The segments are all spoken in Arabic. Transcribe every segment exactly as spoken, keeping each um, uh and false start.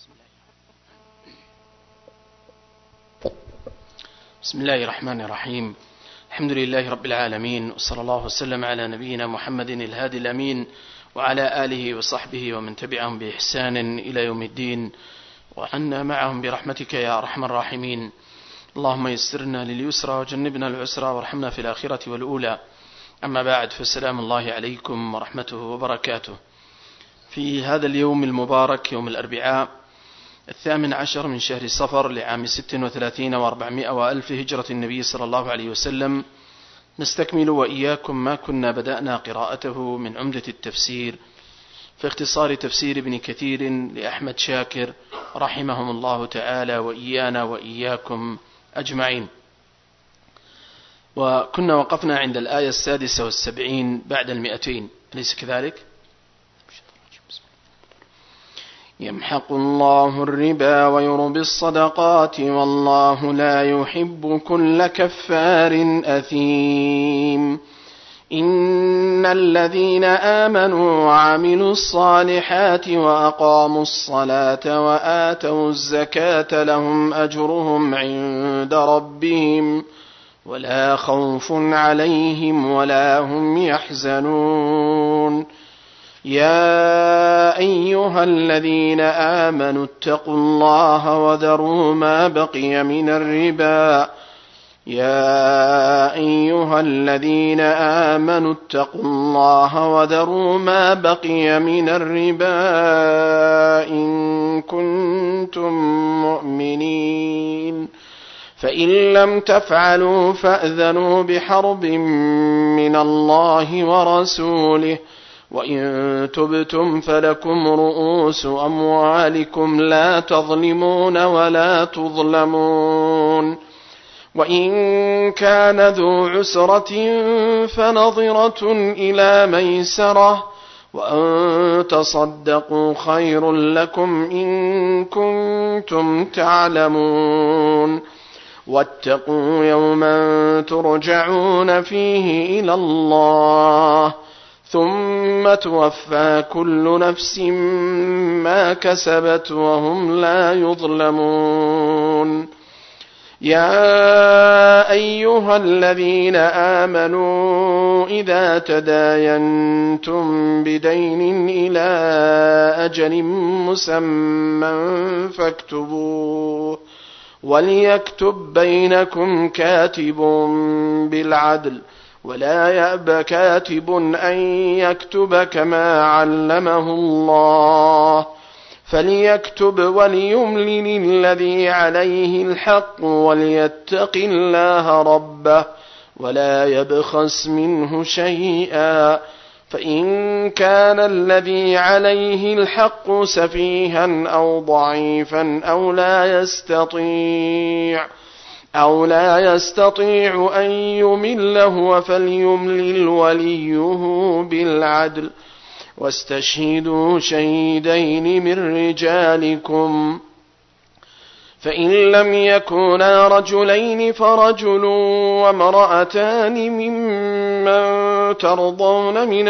بسم الله الرحمن الرحيم. الحمد لله رب العالمين، وصلى الله وسلم على نبينا محمد الهادي الأمين وعلى آله وصحبه ومن تبعهم بإحسان إلى يوم الدين، وعنا معهم برحمتك يا أرحم الراحمين. اللهم يسرنا لليسرى وجنبنا العسرى وارحمنا في الآخرة والأولى. أما بعد، فالسلام الله عليكم ورحمته وبركاته. في هذا اليوم المبارك، يوم الأربعاء الثامن عشر من شهر صفر لعام ست وثلاثين وأربعمائة وألف هجرة النبي صلى الله عليه وسلم، نستكمل وإياكم ما كنا بدأنا قراءته من عمدة التفسير في اختصار تفسير ابن كثير لأحمد شاكر رحمهم الله تعالى، وإيانا وإياكم أجمعين. وكنا وقفنا عند الآية السادسة والسبعين بعد المئتين، أليس كذلك؟ يمحق الله الربا ويربي الصدقات والله لا يحب كل كفار أثيم. إن الذين آمنوا وعملوا الصالحات وأقاموا الصلاة وآتوا الزكاة لهم أجرهم عند ربهم ولا خوف عليهم ولا هم يحزنون. يا أيها الذين آمنوا اتقوا الله وذروا ما بقي من الربا يا أيها الذين آمنوا اتقوا الله وذروا ما بقي من الربا إن كنتم مؤمنين، فإن لم تفعلوا فأذنوا بحرب من الله ورسوله، وإن تبتم فلكم رؤوس أموالكم لا تظلمون ولا تظلمون. وإن كان ذو عسرة فنظرة إلى ميسرة، وأن تصدقوا خير لكم إن كنتم تعلمون. واتقوا يوما ترجعون فيه إلى الله ثم توفى كل نفس ما كسبت وهم لا يظلمون. يا أيها الذين آمنوا إذا تداينتم بدين إلى أجل مسمى فاكتبوه، وليكتب بينكم كاتب بالعدل ولا يأب كاتب أن يكتب كما علمه الله، فليكتب وليملل الذي عليه الحق وليتق الله ربه ولا يبخس منه شيئا، فإن كان الذي عليه الحق سفيها أو ضعيفا أو لا يستطيع أو لا يستطيع أن يمل هو فليملل وليه بالعدل، واستشهدوا شهيدين من رجالكم، فإن لم يكونا رجلين فرجل وامرأتان ممن ترضون من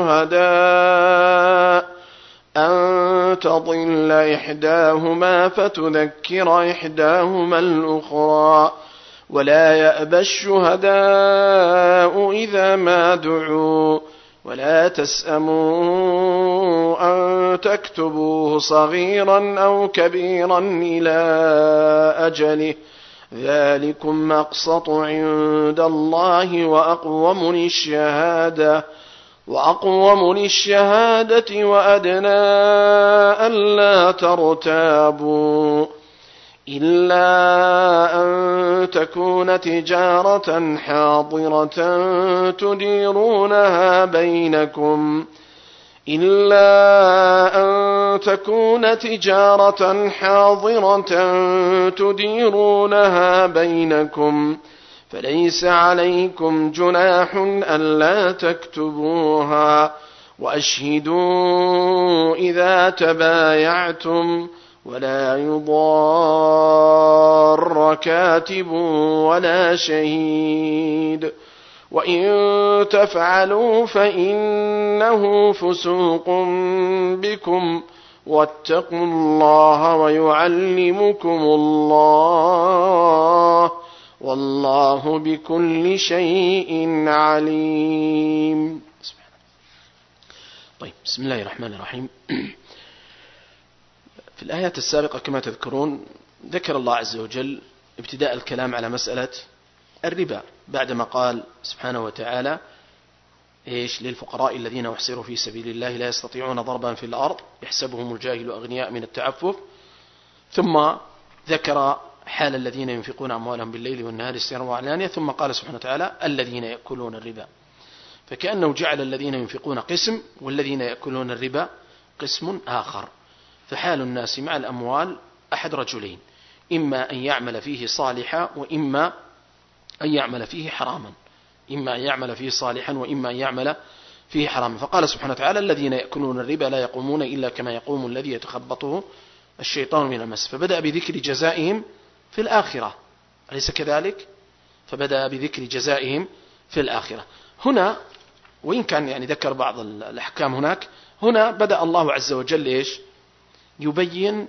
الشهداء أن تضل إحداهما فتذكر إحداهما الأخرى، ولا يأبى الشهداء إذا ما دعوا، ولا تسأموا أن تكتبوه صغيرا أو كبيرا إلى أجله، ذلكم أقسط عند الله وأقوم للشهادة وأقوم للشهادة وأدنى ألا ترتابوا، إلا أن تكون تجارة حاضرة تديرونها بينكم إلا أن تكون تجارة حاضرة تديرونها بينكم فليس عليكم جناح ألا تكتبوها، وأشهدوا إذا تبايعتم ولا يضار كاتب ولا شهيد، وإن تفعلوا فإنه فسوق بكم واتقوا الله ويعلمكم الله والله بكل شيء عليم. طيب، بسم الله الرحمن الرحيم. في الآيات السابقة كما تذكرون ذكر الله عز وجل ابتداء الكلام على مسألة الربا بعدما قال سبحانه وتعالى إيش للفقراء الذين أحصروا في سبيل الله لا يستطيعون ضربا في الأرض يحسبهم الجاهل أغنياء من التعفف، ثم ذكر حال الذين ينفقون أموالهم بالليل والنهار سرا وعلانية، ثم قال سبحانه وتعالى الذين يأكلون الربا، فكأنه جعل الذين ينفقون قسم والذين يأكلون الربا قسم آخر. فحال الناس مع الأموال أحد رجلين، إما أن يعمل فيه صالحا وإما أن يعمل فيه حراما، إما أن يعمل فيه صالحا وإما أن يعمل فيه حراما. فقال سبحانه وتعالى الذين يأكلون الربا لا يقومون إلا كما يقوم الذي يتخبطه الشيطان من المس، فبدأ بذكر جزائهم في الآخرة، أليس كذلك؟ فبدأ بذكر جزائهم في الآخرة. هنا وإن كان يعني ذكر بعض الأحكام هناك، هنا بدأ الله عز وجل إيش يبين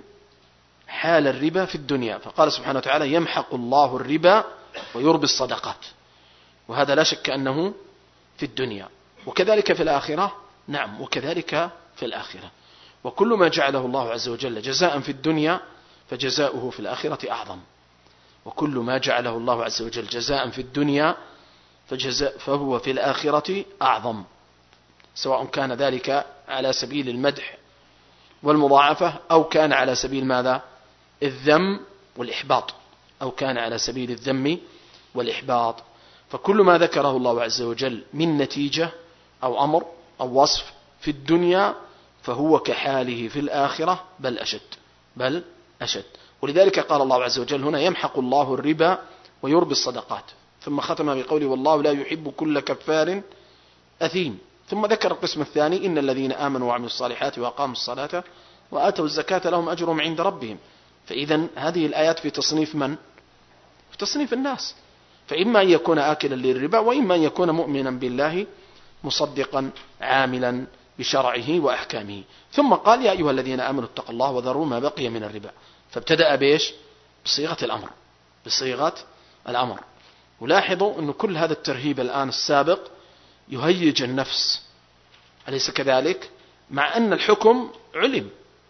حال الربا في الدنيا، فقال سبحانه وتعالى يمحق الله الربا ويربي الصدقات، وهذا لا شك أنه في الدنيا، وكذلك في الآخرة. نعم، وكذلك في الآخرة، وكل ما جعله الله عز وجل جزاء في الدنيا فجزاؤه في الآخرة أعظم، وكل ما جعله الله عز وجل جزاء في الدنيا فجزاء فهو في الآخرة أعظم، سواء كان ذلك على سبيل المدح والمضاعفة أو كان على سبيل ماذا؟ الذم والإحباط، أو كان على سبيل الذم والإحباط. فكل ما ذكره الله عز وجل من نتيجة أو أمر أو وصف في الدنيا فهو كحاله في الآخرة بل أشد بل أشد. ولذلك قال الله عز وجل هنا يمحق الله الربا ويربي الصدقات، ثم ختم بقوله والله لا يحب كل كفار أثيم، ثم ذكر القسم الثاني إن الذين آمنوا وعملوا الصالحات وأقاموا الصلاة وآتوا الزكاة لهم أجرهم عند ربهم. فإذا هذه الآيات في تصنيف من؟ في تصنيف الناس، فإما أن يكون آكلا للربا وإما أن يكون مؤمنا بالله مصدقا عاملا بشرعه وأحكامه. ثم قال يا أيها الذين آمنوا اتقوا الله وذروا ما بقي من الربا، فابتدأ بإيش؟ بصيغة الأمر بصيغة الأمر. ولاحظوا أن كل هذا الترهيب الآن السابق يهيج النفس، أليس كذلك؟ مع أن الحكم علم،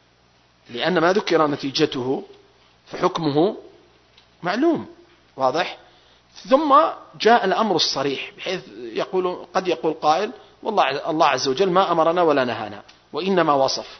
لأن ما ذكر نتيجته فحكمه معلوم واضح. ثم جاء الأمر الصريح بحيث يقول قد يقول قائل والله الله عز وجل ما أمرنا ولا نهانا وإنما وصف،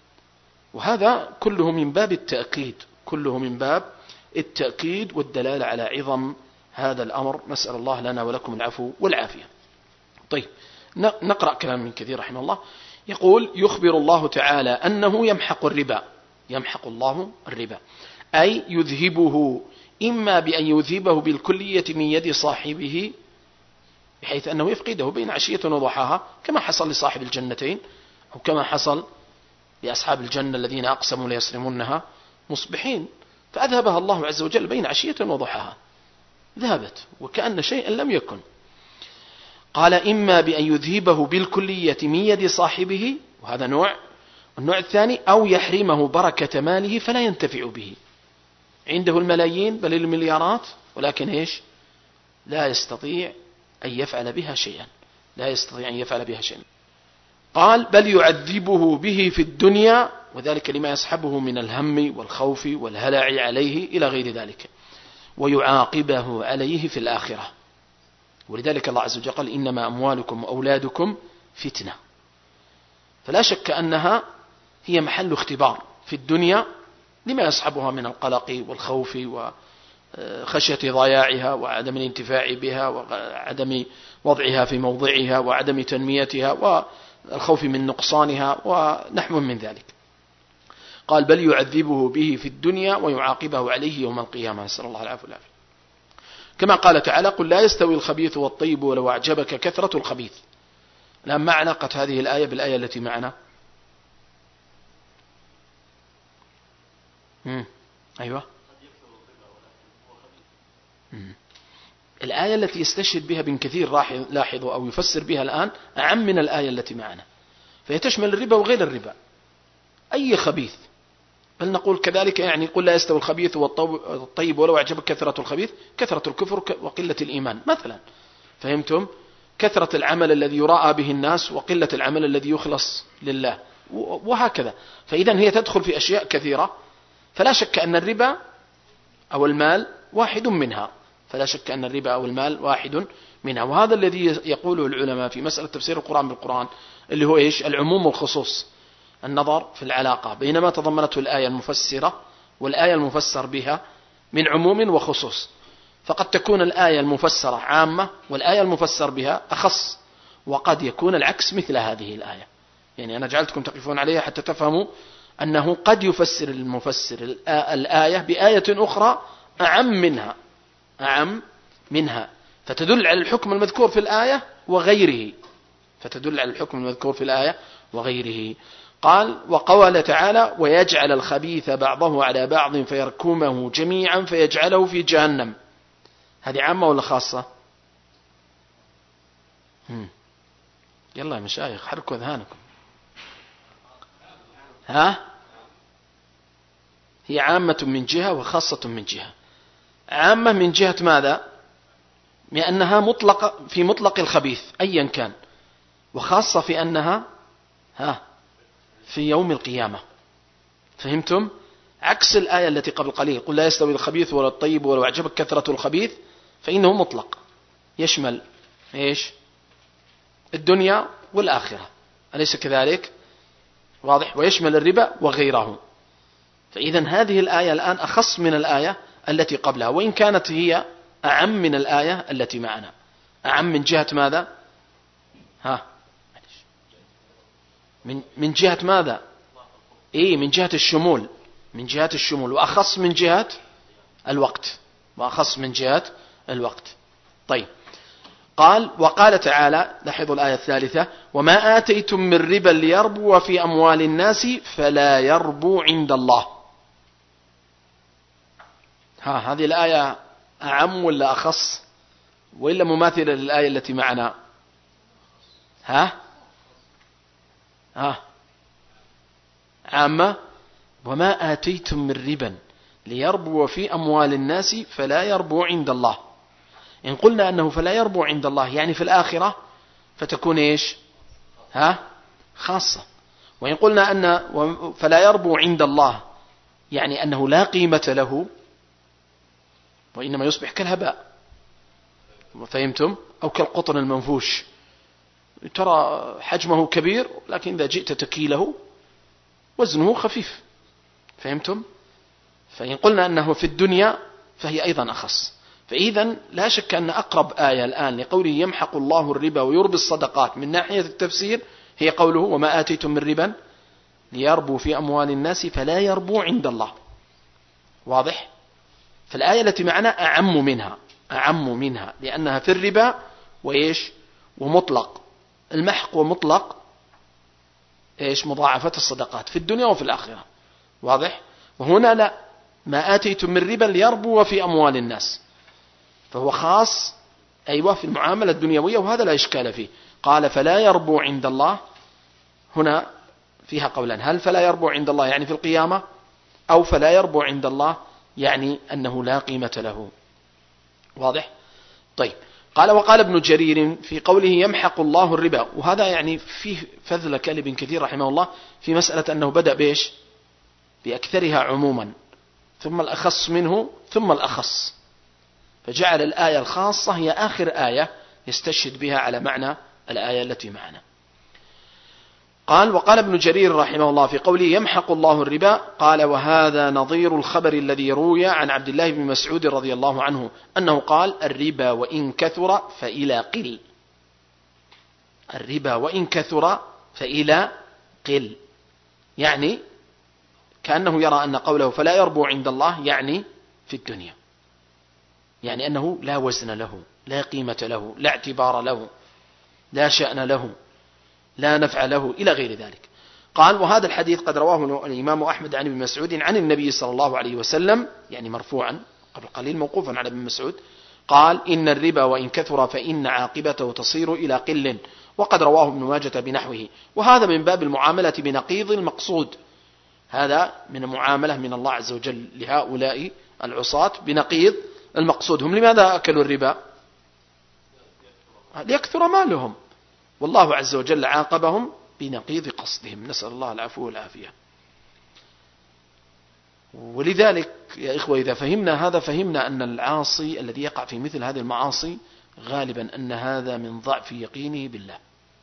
وهذا كله من باب التأكيد كله من باب التأكيد والدلالة على عظم هذا الأمر. نسأل الله لنا ولكم العفو والعافية. طيب، نقرأ كلام من كثير رحمه الله، يقول يخبر الله تعالى أنه يمحق الربا، يمحق الله الربا أي يذهبه، إما بأن يذهبه بالكلية من يد صاحبه بحيث أنه يفقده بين عشية وضحاها كما حصل لصاحب الجنتين، أو كما حصل لأصحاب الجنة الذين أقسموا ليصرمونها مصبحين، فأذهبها الله عز وجل بين عشية وضحاها، ذهبت وكأن شيئا لم يكن. قال إما بأن يذهبه بالكلية من يد صاحبه، وهذا نوع. النوع الثاني أو يحرمه بركة ماله فلا ينتفع به، عنده الملايين بل المليارات ولكن إيش؟ لا يستطيع أن يفعل بها شيئا لا يستطيع أن يفعل بها شيئا. قال بل يعذبه به في الدنيا، وذلك لما يصحبه من الهم والخوف والهلع عليه إلى غير ذلك، ويعاقبه عليه في الآخرة. ولذلك الله عز وجل قال إنما أموالكم وأولادكم فتنة، فلا شك أنها هي محل اختبار في الدنيا لما يصحبها من القلق والخوف وخشية ضياعها وعدم الانتفاع بها وعدم وضعها في موضعها وعدم تنميتها والخوف من نقصانها ونحو من ذلك. قال بل يعذبه به في الدنيا ويعاقبه عليه يوم القيامة، نسأل الله العافية والعافية. كما قال تعالى قل لا يستوي الخبيث والطيب ولو أعجبك كثرة الخبيث. الآن ما علاقة هذه الآية بالآية التي معنا؟ مم. أيوة مم. الآية التي يستشهد بها ابن كثير لاحظوا أو يفسر بها الآن أعم من الآية التي معنا، فهي تشمل الربا وغير الربا، أي خبيث، بل نقول كذلك يعني قل لا يستوي الخبيث والطيب ولو أعجبك كثرة الخبيث كثرة الكفر وقلة الإيمان مثلا. فهمتم؟ كثرة العمل الذي يراءى به الناس وقلة العمل الذي يخلص لله، وهكذا. فإذا هي تدخل في أشياء كثيرة، فلا شك أن الربا أو المال واحد منها، فلا شك أن الربا أو المال واحد منها. وهذا الذي يقوله العلماء في مسألة تفسير القرآن بالقرآن اللي هو إيش؟ العموم والخصوص، النظر في العلاقة بين ما تضمنته الآية المفسرة والآية المفسر بها من عموم وخصوص. فقد تكون الآية المفسرة عامة والآية المفسر بها أخص، وقد يكون العكس مثل هذه الآية. يعني أنا جعلتكم تقفون عليها حتى تفهموا أنه قد يفسر المفسر الآية بآية أخرى أعم منها أعم منها فتدل على الحكم المذكور في الآية وغيره فتدل على الحكم المذكور في الآية وغيره. قال وقال تعالى ويجعل الخبيث بعضه على بعض فيركمه جميعا فيجعله في جهنم. هذه عامة ولا خاصة؟ هم. يلا يا مشايخ حركوا أذهانكم. ها؟ هي عامة من جهة وخاصة من جهة. عامة من جهة ماذا؟ لأنها مطلقة في مطلق الخبيث أيا كان، وخاصة في أنها ها في يوم القيامة. فهمتم؟ عكس الآية التي قبل قليل قل لا يستوي الخبيث ولا الطيب ولو أعجبك كثرة الخبيث، فإنه مطلق يشمل إيش؟ الدنيا والآخرة، أليس كذلك؟ واضح؟ ويشمل الربا وغيره. فإذا هذه الآية الآن أخص من الآية التي قبلها، وإن كانت هي أعم من الآية التي معنا. أعم من جهة ماذا؟ ها من من جهة ماذا؟ إيه من جهة الشمول، من جهة الشمول، وأخص من جهة الوقت، وأخص من جهة الوقت. طيب قال وقال تعالى، لاحظوا الآية الثالثة وما آتيتم من ربا ليربو في أموال الناس فلا يربو عند الله. ها هذه الآية أعم ولا أخص وإلا مماثلة للآية التي معنا؟ ها ها عامة. وما آتيتم من ربا ليربو في أموال الناس فلا يربو عند الله. إن قلنا أنه فلا يربو عند الله يعني في الآخرة فتكون إيش؟ ها خاصة. وإن قلنا أن فلا يربو عند الله يعني أنه لا قيمة له وإنما يصبح كالهباء. فهمتم؟ أو كالقطن المنفوش، ترى حجمه كبير لكن إذا جئت تكيله وزنه خفيف. فهمتم؟ فإن قلنا أنه في الدنيا فهي أيضا أخص. فإذا لا شك أن أقرب آية الآن لقوله يمحق الله الربا ويربي الصدقات من ناحية التفسير هي قوله وما آتيتم من ربا ليربو في أموال الناس فلا يربو عند الله. واضح؟ فالآية التي معنا أعم منها أعم منها لأنها في الربا وإيش ومطلق المحق ومطلق إيش مضاعفة الصدقات في الدنيا وفي الآخرة. واضح؟ وهنا لا، ما آتيتم من ربا ليربو في أموال الناس، فهو خاص أيوة في المعاملة الدنيوية، وهذا لا إشكال فيه. قال فلا يربو عند الله، هنا فيها قولان، هل فلا يربو عند الله يعني في القيامة أو فلا يربو عند الله يعني أنه لا قيمة له. واضح؟ طيب قال وقال ابن جرير في قوله يمحق الله الربا، وهذا يعني فيه فذلة كلب كثير رحمه الله في مسألة أنه بدأ بإيش بأكثرها عموما ثم الأخص منه ثم الأخص، فجعل الآية الخاصة هي آخر آية يستشهد بها على معنى الآية التي معنا. قال وقال ابن جرير رحمه الله في قوله يمحق الله الربا، قال وهذا نظير الخبر الذي روي عن عبد الله بن مسعود رضي الله عنه أنه قال الربا وإن كثر فإلى قل. الربا وإن كثر فإلى قل، يعني كأنه يرى أن قوله فلا يربو عند الله يعني في الدنيا، يعني أنه لا وزن له، لا قيمة له، لا اعتبار له، لا شأن له، لا نفع له إلى غير ذلك. قال وهذا الحديث قد رواه الإمام أحمد عن ابن مسعود عن النبي صلى الله عليه وسلم، يعني مرفوعا قبل قليل موقوفا على ابن مسعود، قال إن الربا وإن كثر فإن عاقبته تصير إلى قل، وقد رواه ابن ماجة بنحوه. وهذا من باب المعاملة بنقيض المقصود، هذا من معاملة من الله عز وجل لهؤلاء العصاة بنقيض المقصود. هم لماذا أكلوا الربا؟ ليكثر مالهم، والله عز وجل عاقبهم بنقيض قصدهم، نسأل الله العفو والعافية. ولذلك يا إخوة إذا فهمنا هذا فهمنا أن العاصي الذي يقع في مثل هذه المعاصي غالبا أن هذا من ضعف يقينه بالله،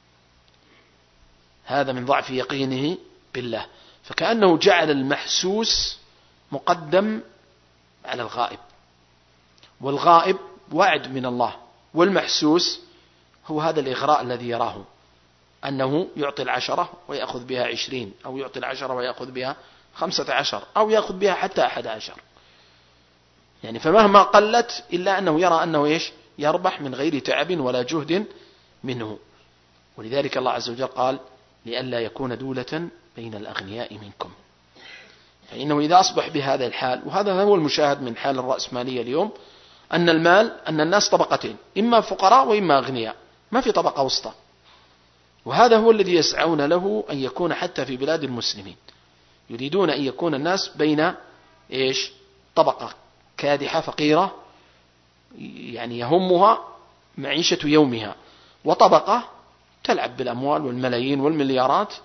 هذا من ضعف يقينه بالله، فكأنه جعل المحسوس مقدم على الغائب، والغائب وعد من الله، والمحسوس هو هذا الإغراء الذي يراه أنه يعطي العشرة ويأخذ بها عشرين، أو يعطي العشرة ويأخذ بها خمسة عشر، أو يأخذ بها حتى أحد عشر، يعني فمهما قلت إلا أنه يرى أنه إيش يربح من غير تعب ولا جهد منه. ولذلك الله عز وجل قال لئلا يكون دولة بين الأغنياء منكم، فإنه إذا أصبح بهذا الحال، وهذا هو المشاهد من حال الرأسمالية اليوم، أن المال أن الناس طبقتين، إما فقراء وإما أغنياء، ما في طبقة وسطى، وهذا هو الذي يسعون له أن يكون حتى في بلاد المسلمين، يريدون أن يكون الناس بين إيش طبقة كادحة فقيرة يعني يهمها معيشة يومها، وطبقة تلعب بالأموال والملايين والمليارات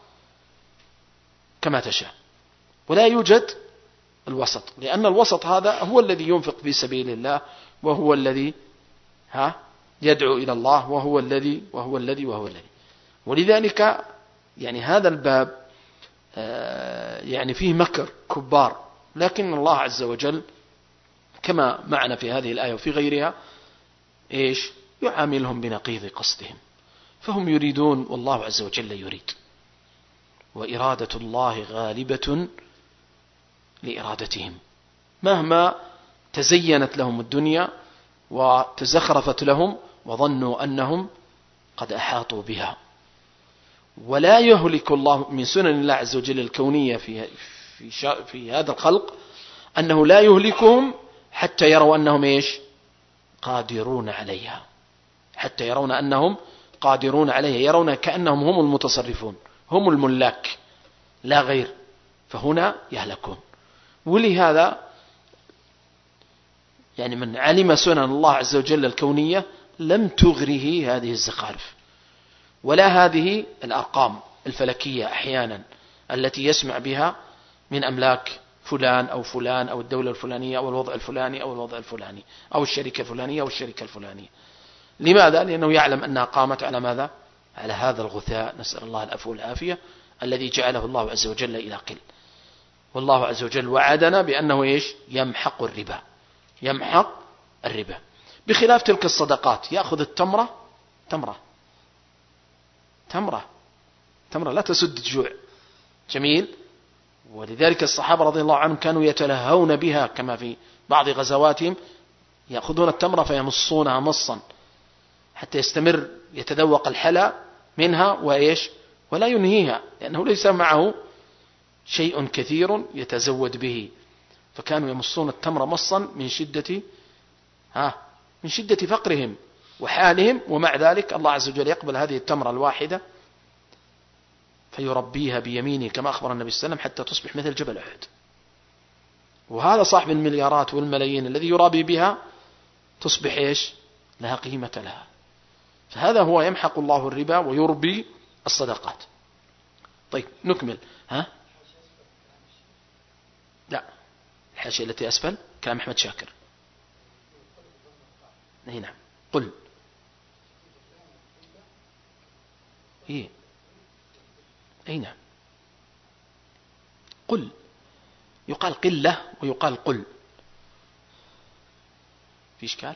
كما تشاء، ولا يوجد الوسط، لأن الوسط هذا هو الذي ينفق في سبيل الله، وهو الذي ها يدعو إلى الله، وهو الذي وهو الذي وهو الذي ولذلك يعني هذا الباب يعني فيه مكر كبار، لكن الله عز وجل كما معنا في هذه الآية وفي غيرها إيش يعاملهم بنقيض قصدهم، فهم يريدون والله عز وجل يريد، وإرادة الله غالبة لإرادتهم، مهما تزينت لهم الدنيا وتزخرفت لهم وظنوا أنهم قد أحاطوا بها. ولا يهلك الله من سنن الله عز وجل الكونية في, في, في هذا الخلق أنه لا يهلكهم حتى يروا أنهم إيش قادرون عليها، حتى يرون أنهم قادرون عليها، يرون كأنهم هم المتصرفون هم الملاك لا غير، فهنا يهلكون. ولهذا يعني من علم سنن الله عز وجل الكونية لم تغره هذه الزخارف ولا هذه الأرقام الفلكية أحيانا التي يسمع بها من أملاك فلان أو فلان أو الدولة الفلانية أو الوضع الفلاني أو الوضع الفلاني أو الشركة الفلانية أو الشركة الفلانية. لماذا؟ لأنه يعلم أنها قامت على ماذا؟ على هذا الغثاء، نسأل الله العفو والعافية، الذي جعله الله عز وجل إلى قل. والله عز وجل وعدنا بأنه إيش يمحق الربا، يمحق الربا، بخلاف تلك الصدقات يأخذ التمرة تمرة تمرة تمرة لا تسد الجوع، جميل. ولذلك الصحابة رضي الله عنهم كانوا يتلهون بها، كما في بعض غزواتهم يأخذون التمرة فيمصونها مصا حتى يستمر يتذوق الحلا منها وإيش ولا ينهيها، لأنه ليس معه شيء كثير يتزود به، فكانوا يمصون التمر مصا من شدة ها من شدة فقرهم وحالهم، ومع ذلك الله عز وجل يقبل هذه التمرة الواحدة فيربيها بيمينه كما أخبر النبي صلى الله عليه وسلم حتى تصبح مثل جبل أحد. وهذا صاحب المليارات والملايين الذي يرابي بها تصبح إيش لها قيمة لها. فهذا هو يمحق الله الربا ويربي الصدقات. طيب نكمل. ها لا الحاشية التي أسفل كلام أحمد شاكر. هنا قل إيه أي نعم قل، يقال قلة ويقال قل، في إشكال؟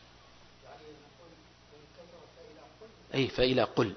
أي فإلى قل،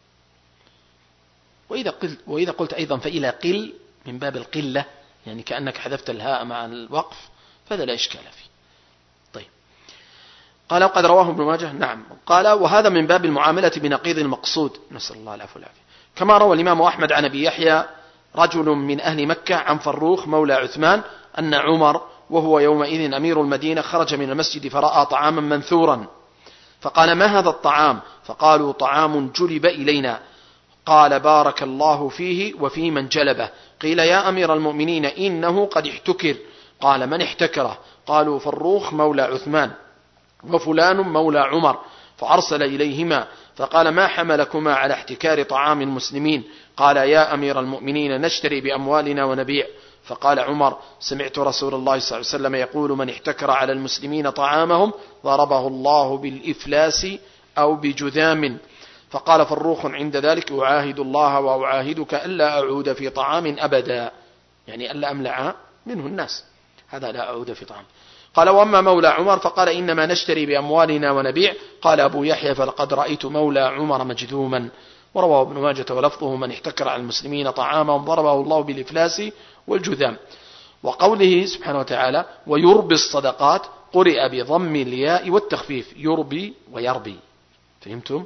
وإذا قلت, وإذا قلت أيضا فإلى قل من باب القلة، يعني كأنك حذفت الهاء مع الوقف، فهذا لا إشكال فيه. طيب قال وقد رواه ابن ماجه. نعم قال وهذا من باب المعاملة بنقيض المقصود، نسأل الله العفو والعافية، كما روى الإمام أحمد عن أبي يحيى رجل من أهل مكة عن فروخ مولى عثمان أن عمر وهو يومئذ أمير المدينة خرج من المسجد فرأى طعاما منثورا فقال ما هذا الطعام؟ فقالوا طعام جلب إلينا. قال بارك الله فيه وفي من جلبه. قيل يا أمير المؤمنين إنه قد احتكر. قال من احتكره؟ قالوا فروخ مولى عثمان وفلان مولى عمر، فأرسل إليهما فقال ما حملكما على احتكار طعام المسلمين؟ قال يا أمير المؤمنين نشتري بأموالنا ونبيع. فقال عمر سمعت رسول الله صلى الله عليه وسلم يقول من احتكر على المسلمين طعامهم ضربه الله بالإفلاس أو بجذام. فقال فروخ عند ذلك أعاهد الله وأعاهدك ألا أعود في طعام أبدا، يعني ألا أملع منه الناس، هذا لا أعود في طعام. قال وأما مولى عمر فقال إنما نشتري بأموالنا ونبيع. قال أبو يحيى فلقد رأيت مولى عمر مجذوما. ورواه ابن ماجة ولفظه من احتكر على المسلمين طعامهم ضربه الله بالإفلاس والجذام. وقوله سبحانه وتعالى ويربي الصدقات قرئ بضم الياء والتخفيف، يربي ويربي، فهمتم؟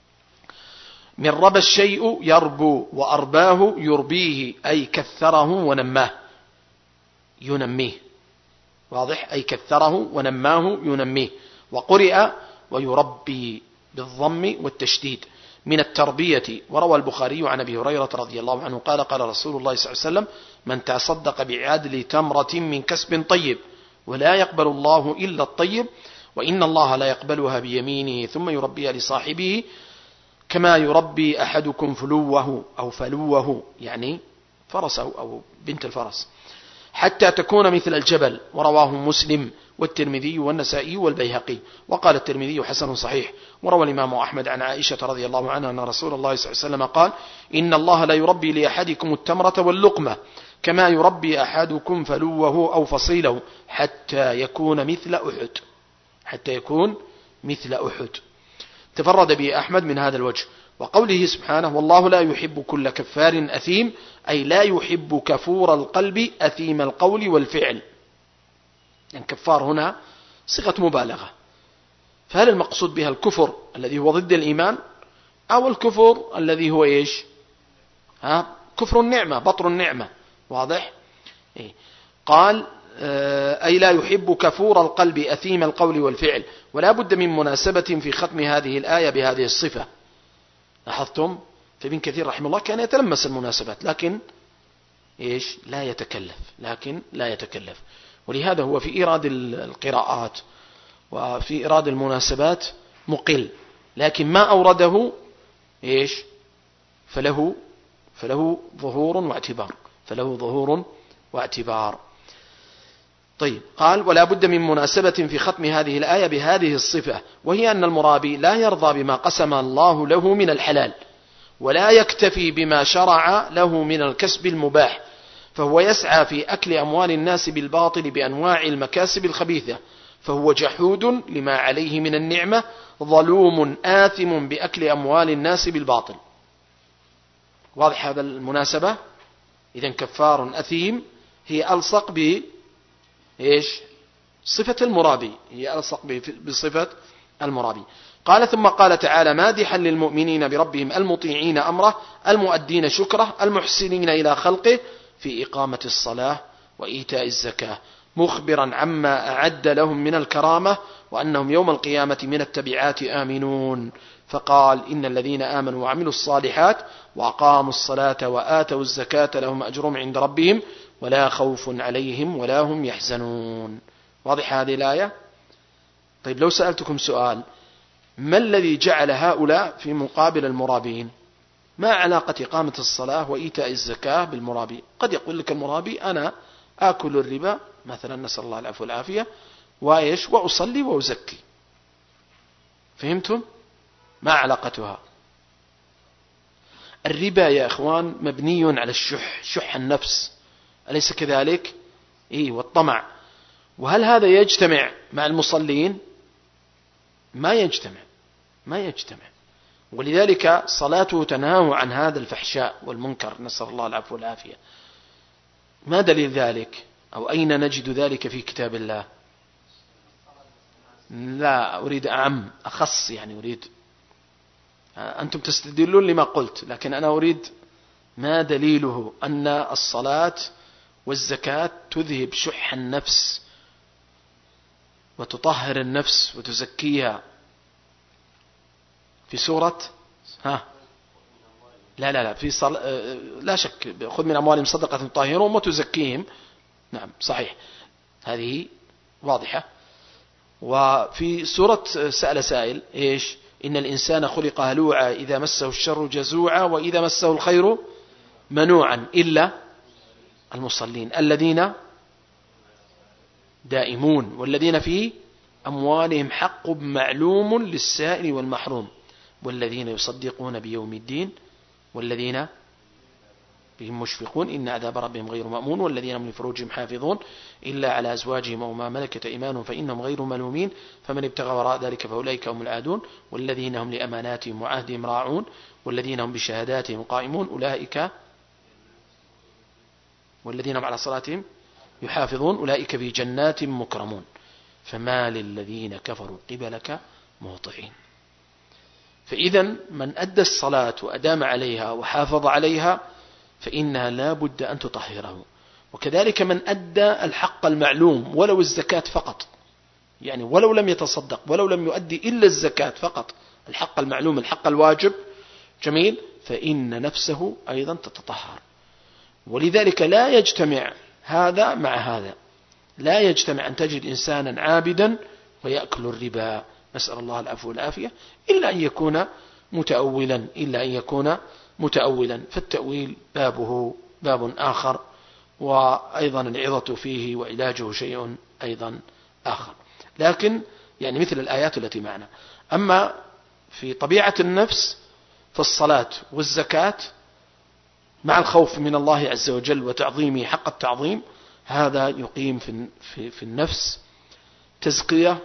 من ربى الشيء يربو، وأرباه يربيه أي كثره ونماه ينميه، واضح؟ أي كثره ونماه ينميه. وقرئ ويربي بالضم والتشديد من التربية. وروى البخاري عن أبي هريرة رضي الله عنه قال قال رسول الله صلى الله عليه وسلم من تصدق بعدل تمرة من كسب طيب ولا يقبل الله إلا الطيب وإن الله لا يقبلها بيمينه ثم يربيها لصاحبه كما يربي أحدكم فلوه أو فلوه، يعني فرسه أو بنت الفرس، حتى تكون مثل الجبل. ورواه مسلم والترمذي والنسائي والبيهقي. وقال الترمذي حسن صحيح. وروى الإمام أحمد عن عائشة رضي الله عنها أن رسول الله صلى الله عليه وسلم قال إن الله لا يربي لأحدكم التمرة واللقمة كما يربي أحدكم فلوه أو فصيله حتى يكون مثل أحد، حتى يكون مثل أحد. تفرد به أحمد من هذا الوجه. وقوله سبحانه والله لا يحب كل كفار أثيم، أي لا يحب كفور القلب أثيم القول والفعل، يعني كفار هنا صيغة مبالغة. فهل المقصود بها الكفر الذي هو ضد الإيمان أو الكفر الذي هو إيش؟ ها؟ كفر النعمة، بطر النعمة، واضح؟ إيه؟ قال أي لا يحب كفور القلب أثيم القول والفعل. ولا بد من مناسبة في ختم هذه الآية بهذه الصفة. لاحظتم؟ فابن كثير رحمه الله كان يتلمس المناسبات لكن إيش؟ لا يتكلف، لكن لا يتكلف. ولهذا هو في إيراد القراءات وفي إيراد المناسبات مقل، لكن ما أورده إيش؟ فله فله ظهور واعتبار، فله ظهور واعتبار. طيب، قال ولا بد من مناسبة في ختم هذه الآية بهذه الصفة، وهي أن المرابي لا يرضى بما قسم الله له من الحلال ولا يكتفي بما شرع له من الكسب المباح، فهو يسعى في أكل أموال الناس بالباطل بأنواع المكاسب الخبيثة، فهو جحود لما عليه من النعمة ظلوم آثم بأكل أموال الناس بالباطل. واضح هذا المناسبة؟ إذن كفار أثيم هي ألصق ب إيش؟ صفة المرابي، هي ألصق بصفة المرابي. قال ثم قال تعالى مادحا للمؤمنين بربهم المطيعين أمره المؤدين شكره المحسنين إلى خلقه في إقامة الصلاة وإيتاء الزكاة، مخبرا عما أعد لهم من الكرامة وأنهم يوم القيامة من التبعات آمنون. فقال إن الذين آمنوا وعملوا الصالحات وأقاموا الصلاة وآتوا الزكاة لهم أجرهم عند ربهم ولا خوف عليهم ولا هم يحزنون. واضح هذه الآية؟ طيب لو سألتكم سؤال، ما الذي جعل هؤلاء في مقابل المرابين؟ ما علاقة إقامة الصلاة وإيتاء الزكاة بالمرابي؟ قد يقول لك المرابي أنا آكل الربا مثلا، نسأل الله العفو والعافية، وإيش وأصلي وأزكي. فهمتم؟ ما علاقتها؟ الربا يا إخوان مبني على الشح، شح النفس، أليس كذلك؟ إيه، والطمع. وهل هذا يجتمع مع المصلين؟ ما يجتمع، ما يجتمع. ولذلك صلاته تنهاه عن هذا الفحشاء والمنكر، نسأل الله العفو والعافية. ما دليل ذلك؟ أو أين نجد ذلك في كتاب الله؟ لا أريد أعم أخص، يعني أريد أنتم تستدلون لما قلت، لكن أنا أريد ما دليله أن الصلاة والزكاة تذهب شح النفس وتطهر النفس وتزكيها. في سورة ها لا لا لا في صل... لا شك خذ من أموالهم صدقة طاهرهم وتزكيهم. نعم صحيح، هذه واضحة. وفي سورة سأل سائل إيش؟ إن الإنسان خلق هلوعا إذا مسه الشر جزوعا وإذا مسه الخير منوعا إلا المصلين الذين دائمون والذين في أموالهم حق معلوم للسائل والمحروم والذين يصدقون بيوم الدين والذين بهم مشفقون إن عذاب ربهم غير مأمون والذين هم لفروجهم حافظون إلا على أزواجهم أو ما ملكت أيمانهم فإنهم غير ملومين فمن ابتغى وراء ذلك فأولئك هم العادون والذين هم لأماناتهم وعهدهم راعون والذين هم بشهاداتهم قائمون أولئك والذين هم على صلاتهم يحافظون أولئك في جنات مكرمون فما للذين كفروا قبلك مهطعين. فإذا من أدى الصلاة وأدام عليها وحافظ عليها فإنها لا بد أن تطهره. وكذلك من أدى الحق المعلوم ولو الزكاة فقط، يعني ولو لم يتصدق ولو لم يؤدي إلا الزكاة فقط، الحق المعلوم الحق الواجب، جميل، فإن نفسه أيضا تتطهر. ولذلك لا يجتمع هذا مع هذا، لا يجتمع أن تجد إنسانا عابدا ويأكل الربا، نسأل الله العفو والعافية، إلا أن يكون متأولا إلا أن يكون متأولا فالتأويل بابه باب آخر، وأيضا العظة فيه وعلاجه شيء أيضا آخر. لكن يعني مثل الآيات التي معنا. أما في طبيعة النفس فالصلاة والزكاة مع الخوف من الله عز وجل وتعظيمه حق التعظيم، هذا يقيم في في في النفس تزكية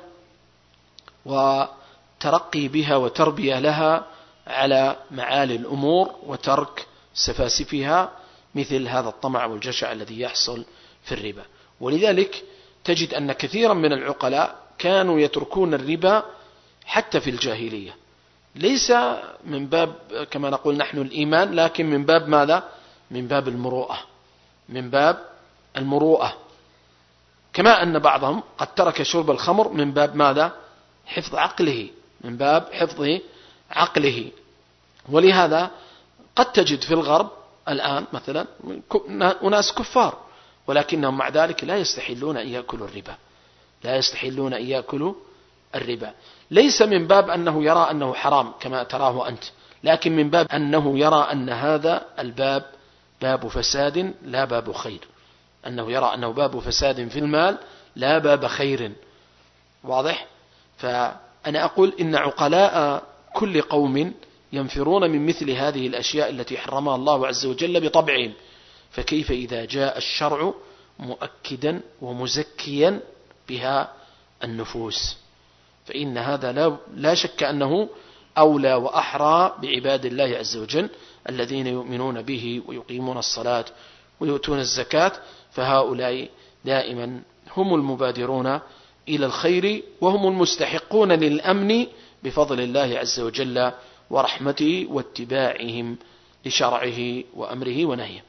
وترقي بها وتربية لها على معالي الأمور وترك سفاسفها مثل هذا الطمع والجشع الذي يحصل في الربا. ولذلك تجد أن كثيرا من العقلاء كانوا يتركون الربا حتى في الجاهلية، ليس من باب كما نقول نحن الإيمان، لكن من باب ماذا؟ من باب المروءة، من باب المروءة. كما أن بعضهم قد ترك شرب الخمر من باب ماذا؟ حفظ عقله، من باب حفظ عقله. ولهذا قد تجد في الغرب الآن مثلا أناس كفار ولكنهم مع ذلك لا يستحلون أن يأكلوا الربا، لا يستحلون أن يأكلوا الربا، ليس من باب أنه يرى أنه حرام كما تراه أنت، لكن من باب أنه يرى أن هذا الباب باب فساد لا باب خير، أنه يرى أنه باب فساد في المال لا باب خير. واضح؟ فأنا أقول إن عقلاء كل قوم ينفرون من مثل هذه الأشياء التي حرمها الله عز وجل بطبعهم، فكيف إذا جاء الشرع مؤكدا ومزكيا بها النفوس؟ فإن هذا لا, لا شك أنه أولى وأحرى بعباد الله عز وجل الذين يؤمنون به ويقيمون الصلاة ويؤتون الزكاة، فهؤلاء دائما هم المبادرون إلى الخير وهم المستحقون للأمن بفضل الله عز وجل ورحمته واتباعهم لشرعه وأمره ونهيه.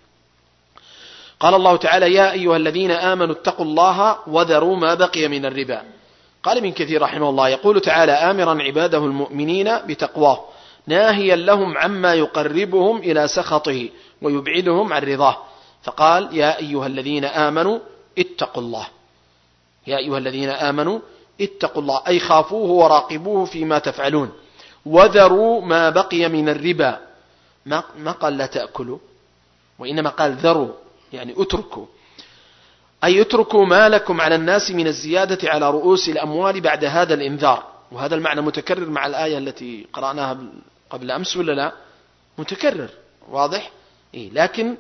قال الله تعالى: يا أيها الذين آمنوا اتقوا الله وذروا ما بقي من الربا. قال ابن كثير رحمه الله: يقول تعالى آمرا عباده المؤمنين بتقواه ناهيا لهم عما يقربهم إلى سخطه ويبعدهم عن رضاه، فقال: يا أيها الذين آمنوا اتقوا الله، يا أيها الذين آمنوا اتقوا الله، أي خافوه وراقبوه فيما تفعلون، وذروا ما بقي من الربا، ما قال لا تأكلوا وإنما قال ذروا، يعني اتركوا، أي اتركوا ما لكم على الناس من الزيادة على رؤوس الأموال بعد هذا الإنذار. وهذا المعنى متكرر مع الآية التي قرأناها قبل أمس ولا لا؟ متكرر، واضح؟ إيه، لكن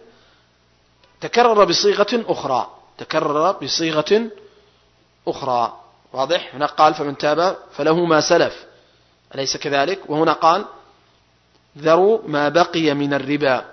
تكرر بصيغة أخرى، تكرر بصيغة أخرى، واضح؟ هنا قال فمن تاب فله ما سلف، أليس كذلك؟ وهنا قال ذروا ما بقي من الربا.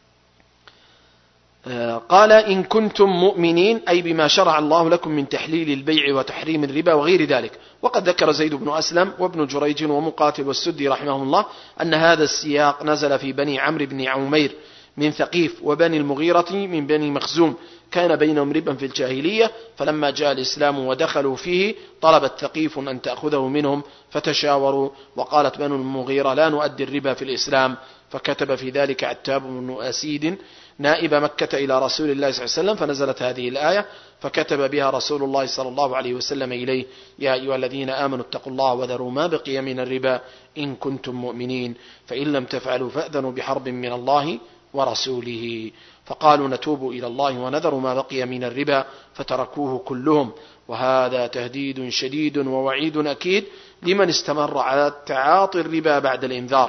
قال إن كنتم مؤمنين، أي بما شرع الله لكم من تحليل البيع وتحريم الربا وغير ذلك. وقد ذكر زيد بن أسلم وابن جريج ومقاتل والسدي رحمهم الله أن هذا السياق نزل في بني عمرو بن عمير من ثقيف وبني المغيرة من بني مخزوم كان بينهم ربا في الجاهلية، فلما جاء الإسلام ودخلوا فيه طلبت ثقيف أن تأخذه منهم، فتشاوروا، وقالت بنو المغيرة لا نؤدي الربا في الإسلام، فكتب في ذلك عتاب بن أسيد نائب مكة إلى رسول الله صلى الله عليه وسلم، فنزلت هذه الآية، فكتب بها رسول الله صلى الله عليه وسلم إليه: يا أيها الذين آمنوا اتقوا الله وذروا ما بقي من الربا إن كنتم مؤمنين، فإن لم تفعلوا فأذنوا بحرب من الله ورسوله. فقالوا نتوب إلى الله ونذر ما بقي من الربا، فتركوه كلهم. وهذا تهديد شديد ووعيد أكيد لمن استمر على تعاطي الربا بعد الإنذار،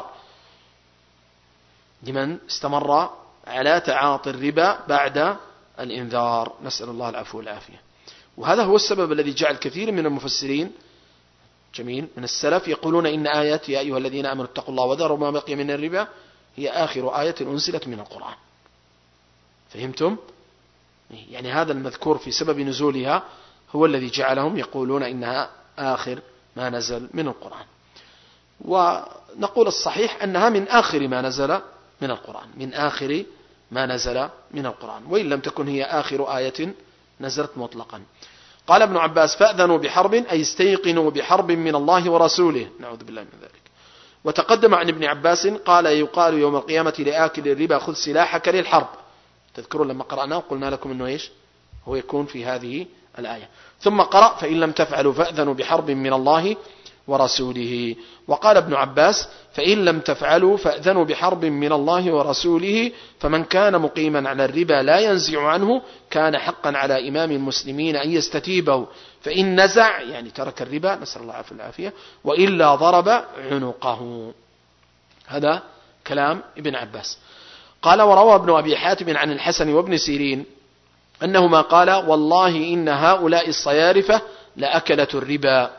لمن استمر على تعاطي الربا بعد الإنذار، نسأل الله العفو والعافية. وهذا هو السبب الذي جعل كثير من المفسرين جميل من السلف يقولون إن آية يا أيها الذين آمنوا اتقوا الله وذروا ما بقي من الربا هي آخر آية أنزلت من القرآن. فهمتم؟ يعني هذا المذكور في سبب نزولها هو الذي جعلهم يقولون إنها آخر ما نزل من القرآن. ونقول الصحيح أنها من آخر ما نزل من القرآن، من آخر ما نزل من القرآن، وإن لم تكن هي آخر آية نزلت مطلقا. قال ابن عباس: فأذنوا بحرب أي استيقنوا بحرب من الله ورسوله، نعوذ بالله من ذلك. وتقدم عن ابن عباس قال: يقال يوم القيامة لآكل الربا خذ سلاحك للحرب. تذكرون لما قرأناه قلنا لكم أنه إيش هو يكون في هذه الآية. ثم قرأ: فإن لم تفعلوا فأذنوا بحرب من الله ورسوله. وقال ابن عباس: فإن لم تفعلوا فأذنوا بحرب من الله ورسوله، فمن كان مقيما على الربا لا ينزع عنه كان حقا على إمام المسلمين أن يستتيبه، فإن نزع يعني ترك الربا نسأل الله العافية وإلا ضرب عنقه. هذا كلام ابن عباس. قال: وروى ابن أبي حاتم عن الحسن وابن سيرين أنهما قال: والله إن هؤلاء الصيارفة لأكلة الربا،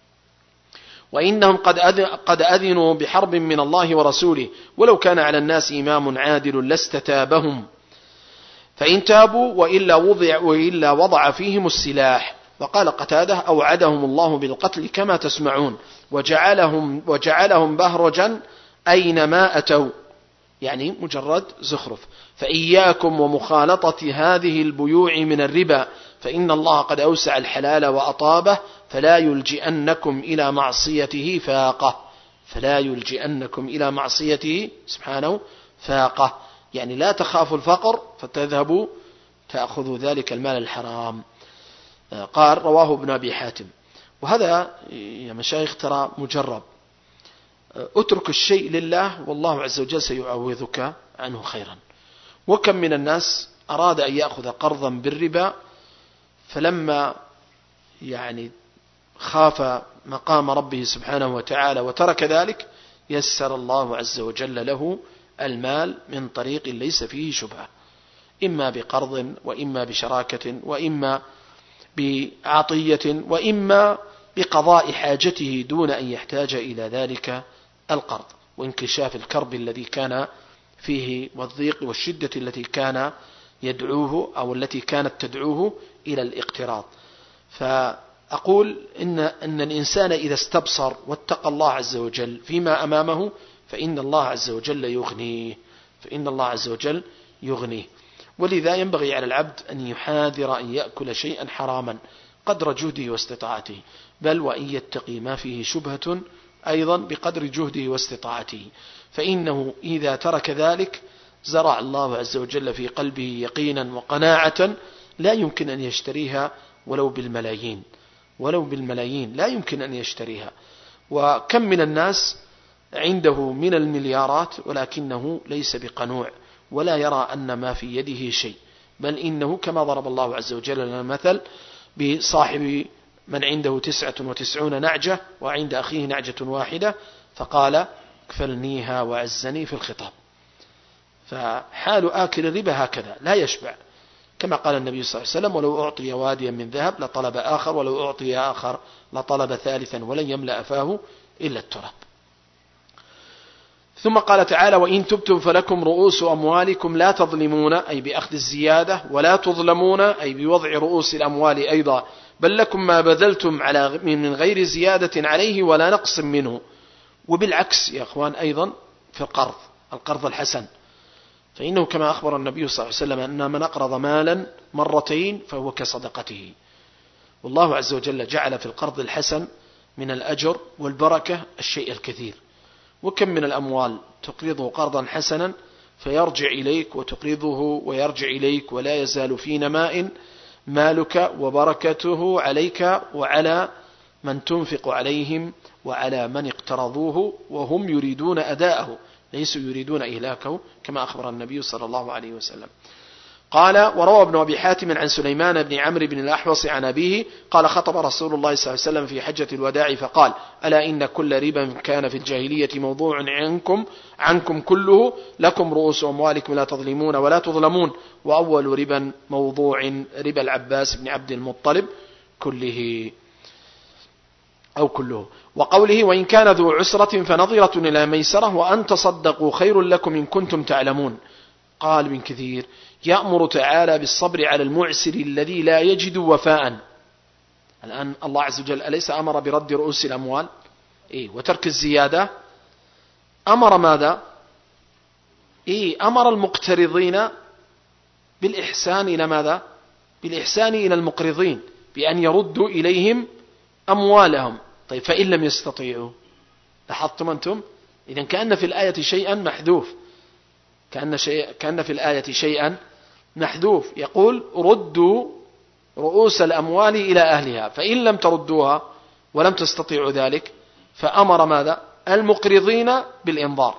وإنهم قد أذنوا بحرب من الله ورسوله، ولو كان على الناس إمام عادل لاستتابهم، فإن تابوا وإلا وضع, وإلا وضع فيهم السلاح. وقال قتادة: أوعدهم الله بالقتل كما تسمعون، وجعلهم, وجعلهم بهرجا أينما أتوا، يعني مجرد زخرف. فإياكم ومخالطة هذه البيوع من الربا، فإن الله قد أوسع الحلال وأطابه، فلا يلجئنكم إلى معصيته فاقة، فلا يلجئنكم إلى معصيته سبحانه فاقة، يعني لا تخافوا الفقر فتذهبوا تأخذوا ذلك المال الحرام. قال: رواه ابن أبي حاتم. وهذا يا مشايخ ترى مجرب، اترك الشيء لله والله عز وجل سيعوضك عنه خيرا. وكم من الناس أراد أن يأخذ قرضا بالربا، فلما يعني خاف مقام ربه سبحانه وتعالى وترك ذلك يسر الله عز وجل له المال من طريق ليس فيه شبهة، إما بقرض وإما بشراكة وإما بعطية وإما بقضاء حاجته دون أن يحتاج إلى ذلك القرض، وانكشاف الكرب الذي كان فيه والضيق والشدة التي كان يدعوه أو التي كانت تدعوه إلى الاقتراض. فأقول إن, إن الإنسان إذا استبصر واتقى الله عز وجل فيما أمامه فإن الله عز وجل يغنيه، فإن الله عز وجل يغنيه. ولذا ينبغي على العبد أن يحاذر أن يأكل شيئا حراما قدر جهده واستطاعته، بل وإن يتقي ما فيه شبهة أيضا بقدر جهده واستطاعته، فإنه إذا ترك ذلك زرع الله عز وجل في قلبه يقينا وقناعة لا يمكن أن يشتريها ولو بالملايين، ولو بالملايين لا يمكن أن يشتريها. وكم من الناس عنده من المليارات ولكنه ليس بقنوع ولا يرى أن ما في يده شيء، بل إنه كما ضرب الله عز وجل لنا مثل بصاحب من عنده تسعة وتسعون نعجة وعند أخيه نعجة واحدة فقال: كفلنيها وعزني في الخطاب. فحال آكل الربا هكذا لا يشبع، كما قال النبي صلى الله عليه وسلم: ولو أعطي واديا من ذهب لطلب آخر، ولو أعطي آخر لطلب ثالثا، ولن يملأ فاه إلا التراب. ثم قال تعالى: وإن تبتم فلكم رؤوس أموالكم لا تظلمون، أي بأخذ الزيادة، ولا تظلمون أي بوضع رؤوس الأموال أيضا، بل لكم ما بذلتم على من غير زيادة عليه ولا نقص منه. وبالعكس يا أخوان أيضا في القرض، القرض الحسن، فإنه كما أخبر النبي صلى الله عليه وسلم أن من أقرض مالا مرتين فهو كصدقته. والله عز وجل جعل في القرض الحسن من الأجر والبركة الشيء الكثير. وكم من الأموال تقرضه قرضا حسنا فيرجع إليك وتقرضه ويرجع إليك ولا يزال في نماء مالك وبركته عليك وعلى من تنفق عليهم وعلى من اقترضوه وهم يريدون أداءه ليسوا يريدون إهلاكه كما أخبر النبي صلى الله عليه وسلم. قال وروى ابن أبي حاتم عن سليمان بن عمرو بن الأحوص عن أبيه قال خطب رسول الله صلى الله عليه وسلم في حجة الوداع فقال ألا إن كل ربا كان في الجاهلية موضوع عنكم عنكم كله لكم رؤوس أموالكم لا تظلمون ولا تظلمون وأول ربا موضوع ربا العباس بن عبد المطلب كله أو كله. وقوله وإن كان ذو عسرة فنظرة إلى ميسرة وأن تصدقوا خير لكم إن كنتم تعلمون. قال ابن كثير يأمر تعالى بالصبر على المعسر الذي لا يجد وفاء. الآن الله عز وجل أليس أمر برد رؤوس الأموال إيه وترك الزيادة؟ أمر ماذا؟ إيه أمر المقترضين بالإحسان إلى ماذا؟ بالإحسان إلى المقرضين بأن يردوا إليهم أموالهم. طيب فإن لم يستطيعوا لاحظتم أنتم؟ إذن كأن في الآية شيئا محذوف كأن, شيء كأن في الآية شيئا محذوف يقول ردوا رؤوس الأموال إلى أهلها فإن لم تردوها ولم تستطيعوا ذلك فأمر ماذا؟ المقرضين بالإنظار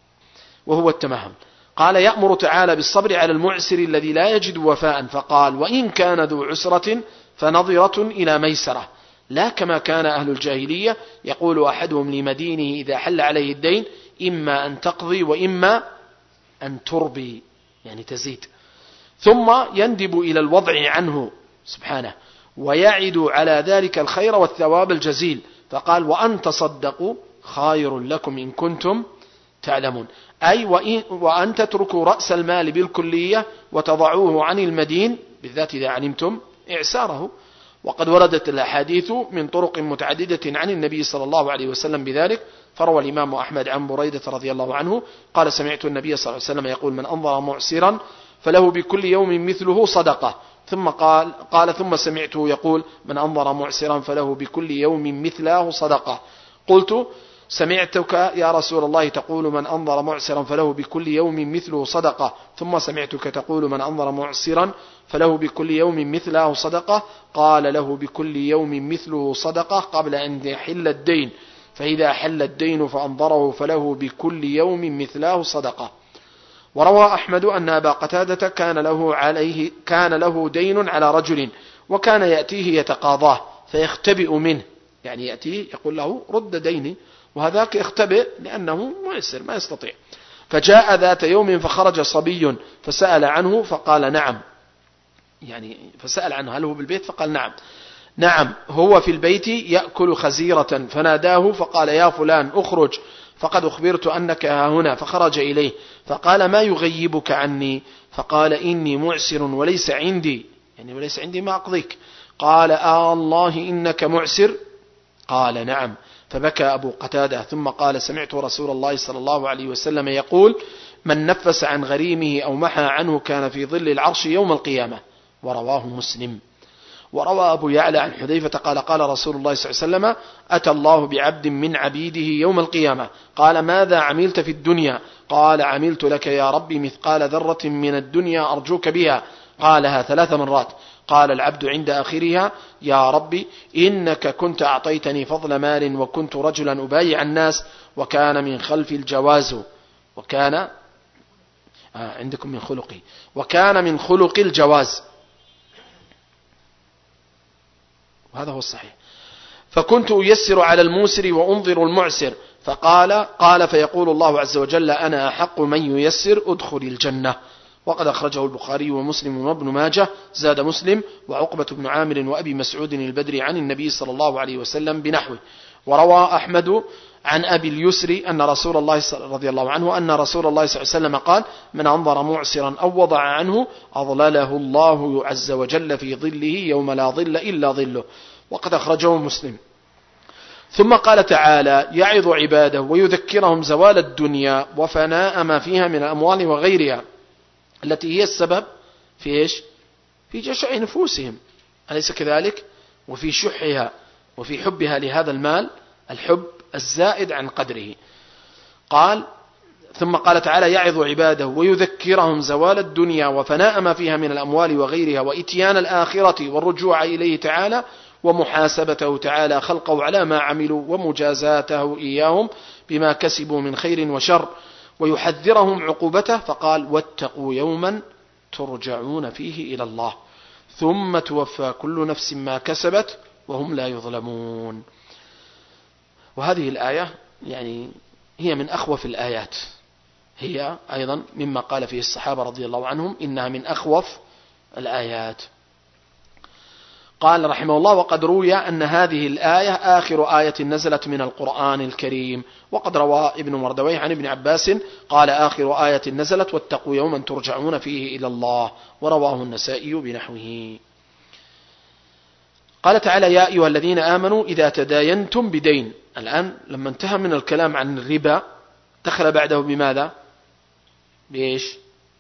وهو التمهل. قال يأمر تعالى بالصبر على المعسر الذي لا يجد وفاء فقال وإن كان ذو عسرة فنظرة إلى ميسرة لا كما كان أهل الجاهلية يقول أحدهم لمدينه إذا حل عليه الدين إما أن تقضي وإما أن تربي يعني تزيد ثم يندب إلى الوضع عنه سبحانه ويعد على ذلك الخير والثواب الجزيل فقال وأن تصدقوا خير لكم إن كنتم تعلمون أي وإن وأن تتركوا رأس المال بالكلية وتضعوه عن المدين بالذات إذا علمتم إعساره. وقد وردت الأحاديث من طرق متعددة عن النبي صلى الله عليه وسلم بذلك فروى الإمام أحمد عن بريدة رضي الله عنه قال سمعت النبي صلى الله عليه وسلم يقول من أنظر معسرا فله بكل يوم مثله صدقة ثم قال, قال ثم سمعته يقول من أنظر معسرا فله بكل يوم مثله صدقة. قلت سمعتك يا رسول الله تقول من أنظر معسرا فله بكل يوم مثله صدقة ثم سمعتك تقول من أنظر معسرا فله بكل يوم مثله صدقة قال له بكل يوم مثله صدقة قبل أن يحل الدين فإذا حل الدين فأنظره فله بكل يوم مثله صدقة. وروى أحمد أن أبا قتادة كان له عليه كان له دين على رجل وكان يأتيه يتقاضاه فيختبئ منه يعني يأتيه يقول له رد ديني وهذاك يختبئ لأنه معسر ما يستطيع. فجاء ذات يوم فخرج صبي فسأل عنه فقال نعم يعني فسأل عنه هل هو بالبيت فقال نعم نعم هو في البيت يأكل خزيرة فناداه فقال يا فلان أخرج فقد أخبرت أنك هنا فخرج إليه فقال ما يغيبك عني فقال إني معسر وليس عندي يعني وليس عندي ما أقضيك. قال آه الله إنك معسر قال نعم فبكى أبو قتادة ثم قال سمعت رسول الله صلى الله عليه وسلم يقول من نفس عن غريمه أو محى عنه كان في ظل العرش يوم القيامة ورواه مسلم. وروى أبو يعلى عن حذيفة قال قال رسول الله صلى الله عليه وسلم أتى الله بعبد من عبيده يوم القيامة قال ماذا عملت في الدنيا قال عملت لك يا ربي مثقال ذرة من الدنيا أرجوك بها قالها ثلاث مرات قال العبد عند آخرها يا ربي إنك كنت أعطيتني فضل مال وكنت رجلا أبايع الناس وكان من خلف الجواز وكان آه عندكم من خلقي وكان من خلق الجواز وهذا هو الصحيح فكنت أيسر على الموسر وأنظر المعسر فقال قال فيقول الله عز وجل أنا أحق من ييسر أدخل الجنة. وقد أخرجه البخاري ومسلم وابن ماجه زاد مسلم وعقبة بن عامر وأبي مسعود البدري عن النبي صلى الله عليه وسلم بنحوه. وروى أحمد عن أبي اليسر أن رسول الله رضي الله عنه أن رسول الله صلى الله عليه وسلم قال من أنظر معسرا أو وضع عنه أظلله الله عز وجل في ظله يوم لا ظل إلا ظله. وقد أخرجه مسلم. ثم قال تعالى يعظ عباده ويذكرهم زوال الدنيا وفناء ما فيها من الأموال وغيرها التي هي السبب في إيش؟ في جشع نفوسهم، أليس كذلك؟ وفي شحها وفي حبها لهذا المال، الحب الزائد عن قدره. قال ثم قال تعالى يعظ عباده ويذكرهم زوال الدنيا وفناء ما فيها من الأموال وغيرها وإتيان الآخرة والرجوع إليه تعالى ومحاسبته تعالى خلقه على ما عملوا ومجازاته إياهم بما كسبوا من خير وشر ويحذرهم عقوبته، فقال واتقوا يوما ترجعون فيه إلى الله ثم توفى كل نفس ما كسبت وهم لا يظلمون. وهذه الآية يعني هي من أخوف الآيات، هي أيضا مما قال فيه الصحابة رضي الله عنهم إنها من أخوف الآيات. قال رحمه الله وقد روي أن هذه الآية آخر آية نزلت من القرآن الكريم، وقد روى ابن مردويه عن ابن عباس قال آخر آية نزلت واتقوا يوما ترجعون فيه إلى الله، ورواه النسائي بنحوه. قال تعالى يا أيها الذين آمنوا إذا تداينتم بدين. الآن لما انتهى من الكلام عن الربا دخل بعده بماذا؟ بإيش؟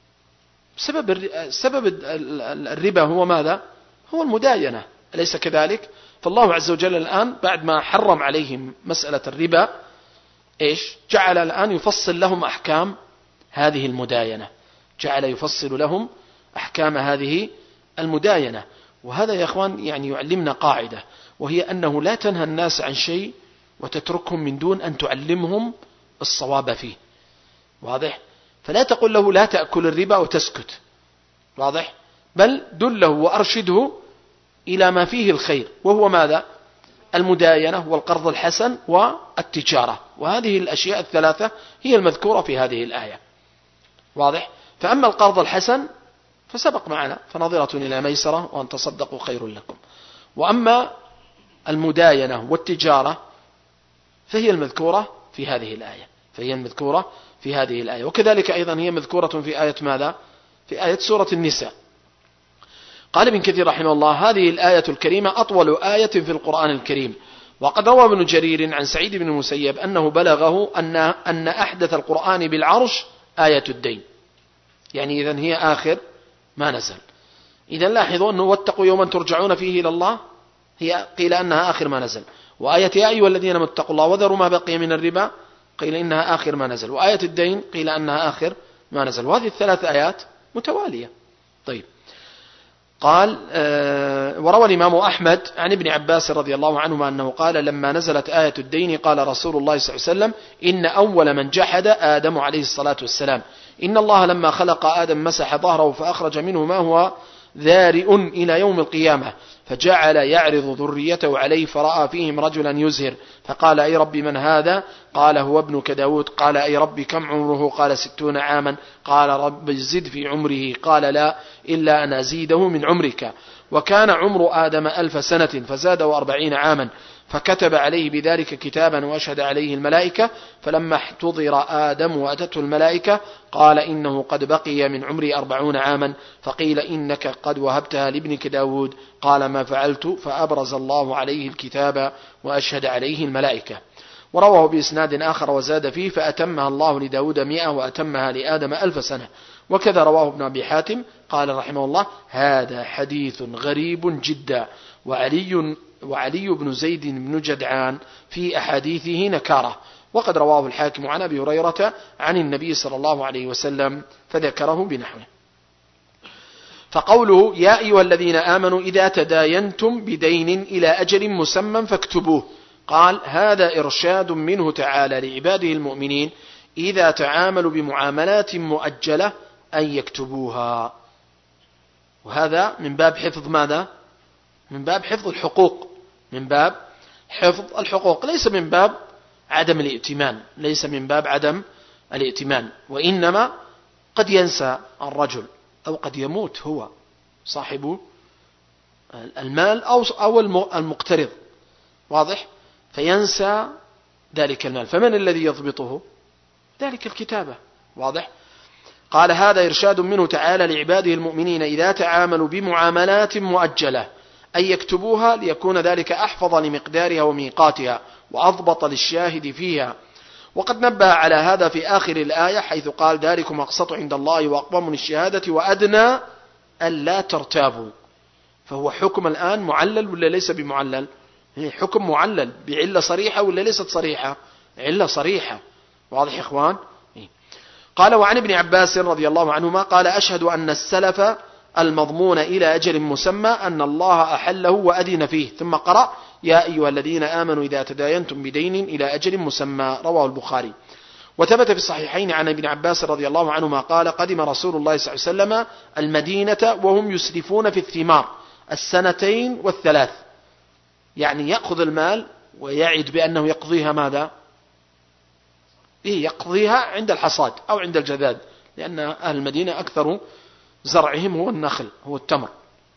سبب سبب الربا هو ماذا؟ هو المداينة، أليس كذلك؟ فالله عز وجل الآن بعد ما حرم عليهم مسألة الربا إيش؟ جعل الآن يفصل لهم أحكام هذه المداينة، جعل يفصل لهم أحكام هذه المداينة. وهذا يا أخوان يعني يعلمنا قاعدة، وهي أنه لا تنهى الناس عن شيء وتتركهم من دون أن تعلمهم الصواب فيه، واضح؟ فلا تقول له لا تأكل الربا وتسكت، واضح؟ بل دله وأرشده إلى ما فيه الخير، وهو ماذا؟ المداينة والقرض الحسن والتجارة، وهذه الأشياء الثلاثة هي المذكورة في هذه الآية، واضح؟ فأما القرض الحسن فسبق معنا فنظرة إلى ميسرة وأن تصدقوا خير لكم، وأما المداينة والتجارة فهي المذكورة في هذه الآية، فهي المذكورة في هذه الآية. وكذلك أيضا هي مذكورة في آية ماذا؟ في آية سورة النساء. قال ابن كثير رحمه الله هذه الآية الكريمة أطول آية في القرآن الكريم. وقد روى ابن جرير عن سعيد بن المسيب أنه بلغه أن أن أحدث القرآن بالعرش آية الدين، يعني إذن هي آخر ما نزل. إذن لاحظوا أنه واتقوا يوما ترجعون فيه إلى الله هي قيل أنها آخر ما نزل، وآية يا أيها الذين اتقوا الله وذروا ما بقي من الربا قيل إنها آخر ما نزل، وآية الدين قيل أنها آخر ما نزل، وهذه الثلاث آيات متوالية. طيب قال آه وروى الإمام أحمد عن ابن عباس رضي الله عنهما أنه قال لما نزلت آية الدين قال رسول الله صلى الله عليه وسلم إن أول من جحد آدم عليه الصلاة والسلام، إن الله لما خلق آدم مسح ظهره فأخرج منه ما هو ذارئ إلى يوم القيامة، فجعل يعرض ذريته عليه فرأى فيهم رجلا يزهر فقال أي ربي من هذا؟ قال هو ابنك داود. قال أي ربي كم عمره؟ قال ستون عاما. قال رب زد في عمره. قال لا إلا أن أزيده من عمرك. وكان عمر آدم ألف سنة فزاده أربعين عاما، فكتب عليه بذلك كتابا وأشهد عليه الملائكة، فلما احتضر آدم وأتته الملائكة قال إنه قد بقي من عمري أربعون عاما، فقيل إنك قد وهبتها لابنك داود. قال ما فعلت، فأبرز الله عليه الكتاب وأشهد عليه الملائكة. ورواه بإسناد آخر وزاد فيه فأتمها الله لداود مئة وأتمها لآدم ألف سنة. وكذا رواه ابن أبي حاتم قال رحمه الله هذا حديث غريب جدا، وعلي وعلي بن زيد بن جدعان في أحاديثه نكارة. وقد رواه الحاكم عن أبي هريرة عن النبي صلى الله عليه وسلم فذكره بنحوه. فقوله يا أيها الذين آمنوا إذا تداينتم بدين إلى أجل مسمى فاكتبوه، قال هذا إرشاد منه تعالى لعباده المؤمنين إذا تعاملوا بمعاملات مؤجلة أن يكتبوها، وهذا من باب حفظ ماذا؟ من باب حفظ الحقوق، من باب حفظ الحقوق، ليس من باب عدم الائتمان، ليس من باب عدم الائتمان، وإنما قد ينسى الرجل أو قد يموت هو صاحب المال أو المقترض، واضح؟ فينسى ذلك المال، فمن الذي يضبطه؟ ذلك الكتابة، واضح؟ قال هذا إرشاد منه تعالى لعباده المؤمنين إذا تعاملوا بمعاملات مؤجلة أن يكتبوها ليكون ذلك أحفظ لمقدارها وميقاتها وأضبط للشاهد فيها، وقد نبه على هذا في آخر الآية حيث قال ذلكم أقسط عند الله وأقوم للشهادة وأدنى ألا ترتابوا. فهو حكم الآن معلل ولا ليس بمعلل؟ حكم معلل بعلة صريحة ولا ليست صريحة؟ علة صريحة. واضح يا إخوان؟ قال وعن ابن عباس رضي الله عنهما قال أشهد أن السلف المضمون إلى أجل مسمى أن الله أحله وأذن فيه، ثم قرأ يا أيها الذين آمنوا إذا تداينتم بدين إلى أجل مسمى، رواه البخاري. وثبت في الصحيحين عن ابن عباس رضي الله عنهما قال قدم رسول الله صلى الله عليه وسلم المدينة وهم يسلفون في الثمار السنتين والثلاث، يعني يأخذ المال ويعد بأنه يقضيها ماذا؟ إيه يقضيها عند الحصاد أو عند الجذاذ، لأن أهل المدينة أكثر زرعهم هو النخل هو التمر.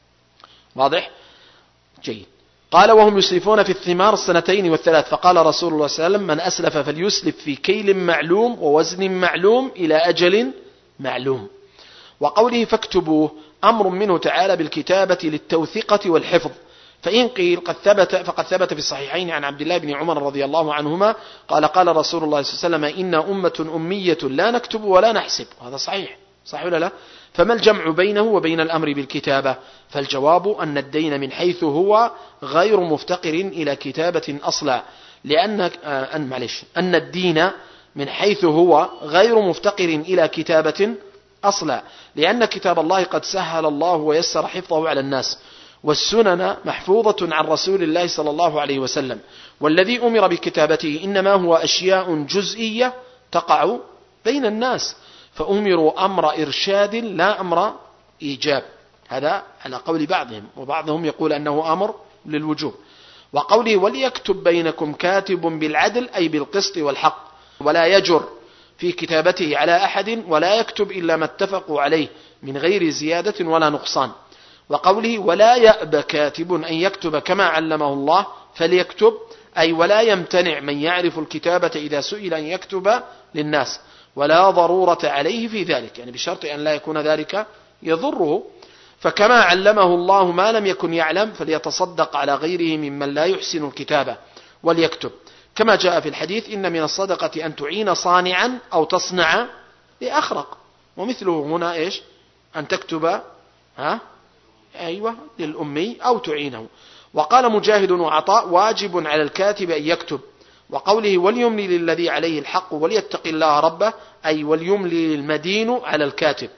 واضح؟ جيد. قال وهم يسلفون في الثمار السنتين والثلاث، فقال رسول الله صلى الله عليه وسلم من أسلف فليسلف في كيل معلوم ووزن معلوم إلى أجل معلوم. وقوله فاكتبوه أمر منه تعالى بالكتابة للتوثيقة والحفظ، فإن قيل قد ثبت فقد ثبت في الصحيحين عن عبد الله بن عمر رضي الله عنهما قال قال رسول الله صلى الله عليه وسلم إن أمة أمية لا نكتب ولا نحسب. هذا صحيح، صح ولا لا؟ فما الجمع بينه وبين الأمر بالكتابة؟ فالجواب أن الدين من حيث هو غير مفتقر إلى كتابة أصلا، لأن أن معلش أن الدين من حيث هو غير مفتقر إلى كتابة أصلا، لأن كتاب الله قد سهل الله ويسر حفظه على الناس، والسنن محفوظة عن رسول الله صلى الله عليه وسلم، والذي أمر بكتابته إنما هو أشياء جزئية تقع بين الناس، فأمروا أمر إرشاد لا أمر إيجاب. هذا على قول بعضهم، وبعضهم يقول أنه أمر للوجوب. وقوله وليكتب بينكم كاتب بالعدل أي بالقسط والحق، ولا يجر في كتابته على أحد ولا يكتب إلا ما اتفقوا عليه من غير زيادة ولا نقصان. وقوله ولا يأبى كاتب أن يكتب كما علمه الله فليكتب، أي ولا يمتنع من يعرف الكتابة إذا سئل أن يكتب للناس، ولا ضرورة عليه في ذلك، يعني بشرط أن لا يكون ذلك يضره. فكما علمه الله ما لم يكن يعلم فليتصدق على غيره ممن لا يحسن الكتابة وليكتب، كما جاء في الحديث إن من الصدقة أن تعين صانعا أو تصنع لأخرق، ومثله هنا إيش؟ أن تكتب ها أيوة للأمي أو تعينه. وقال مجاهد وعطاء واجب على الكاتب أن يكتب. وقوله وليملي للذي عليه الحق وليتق الله ربه، أي وليملي المدين على الكاتب.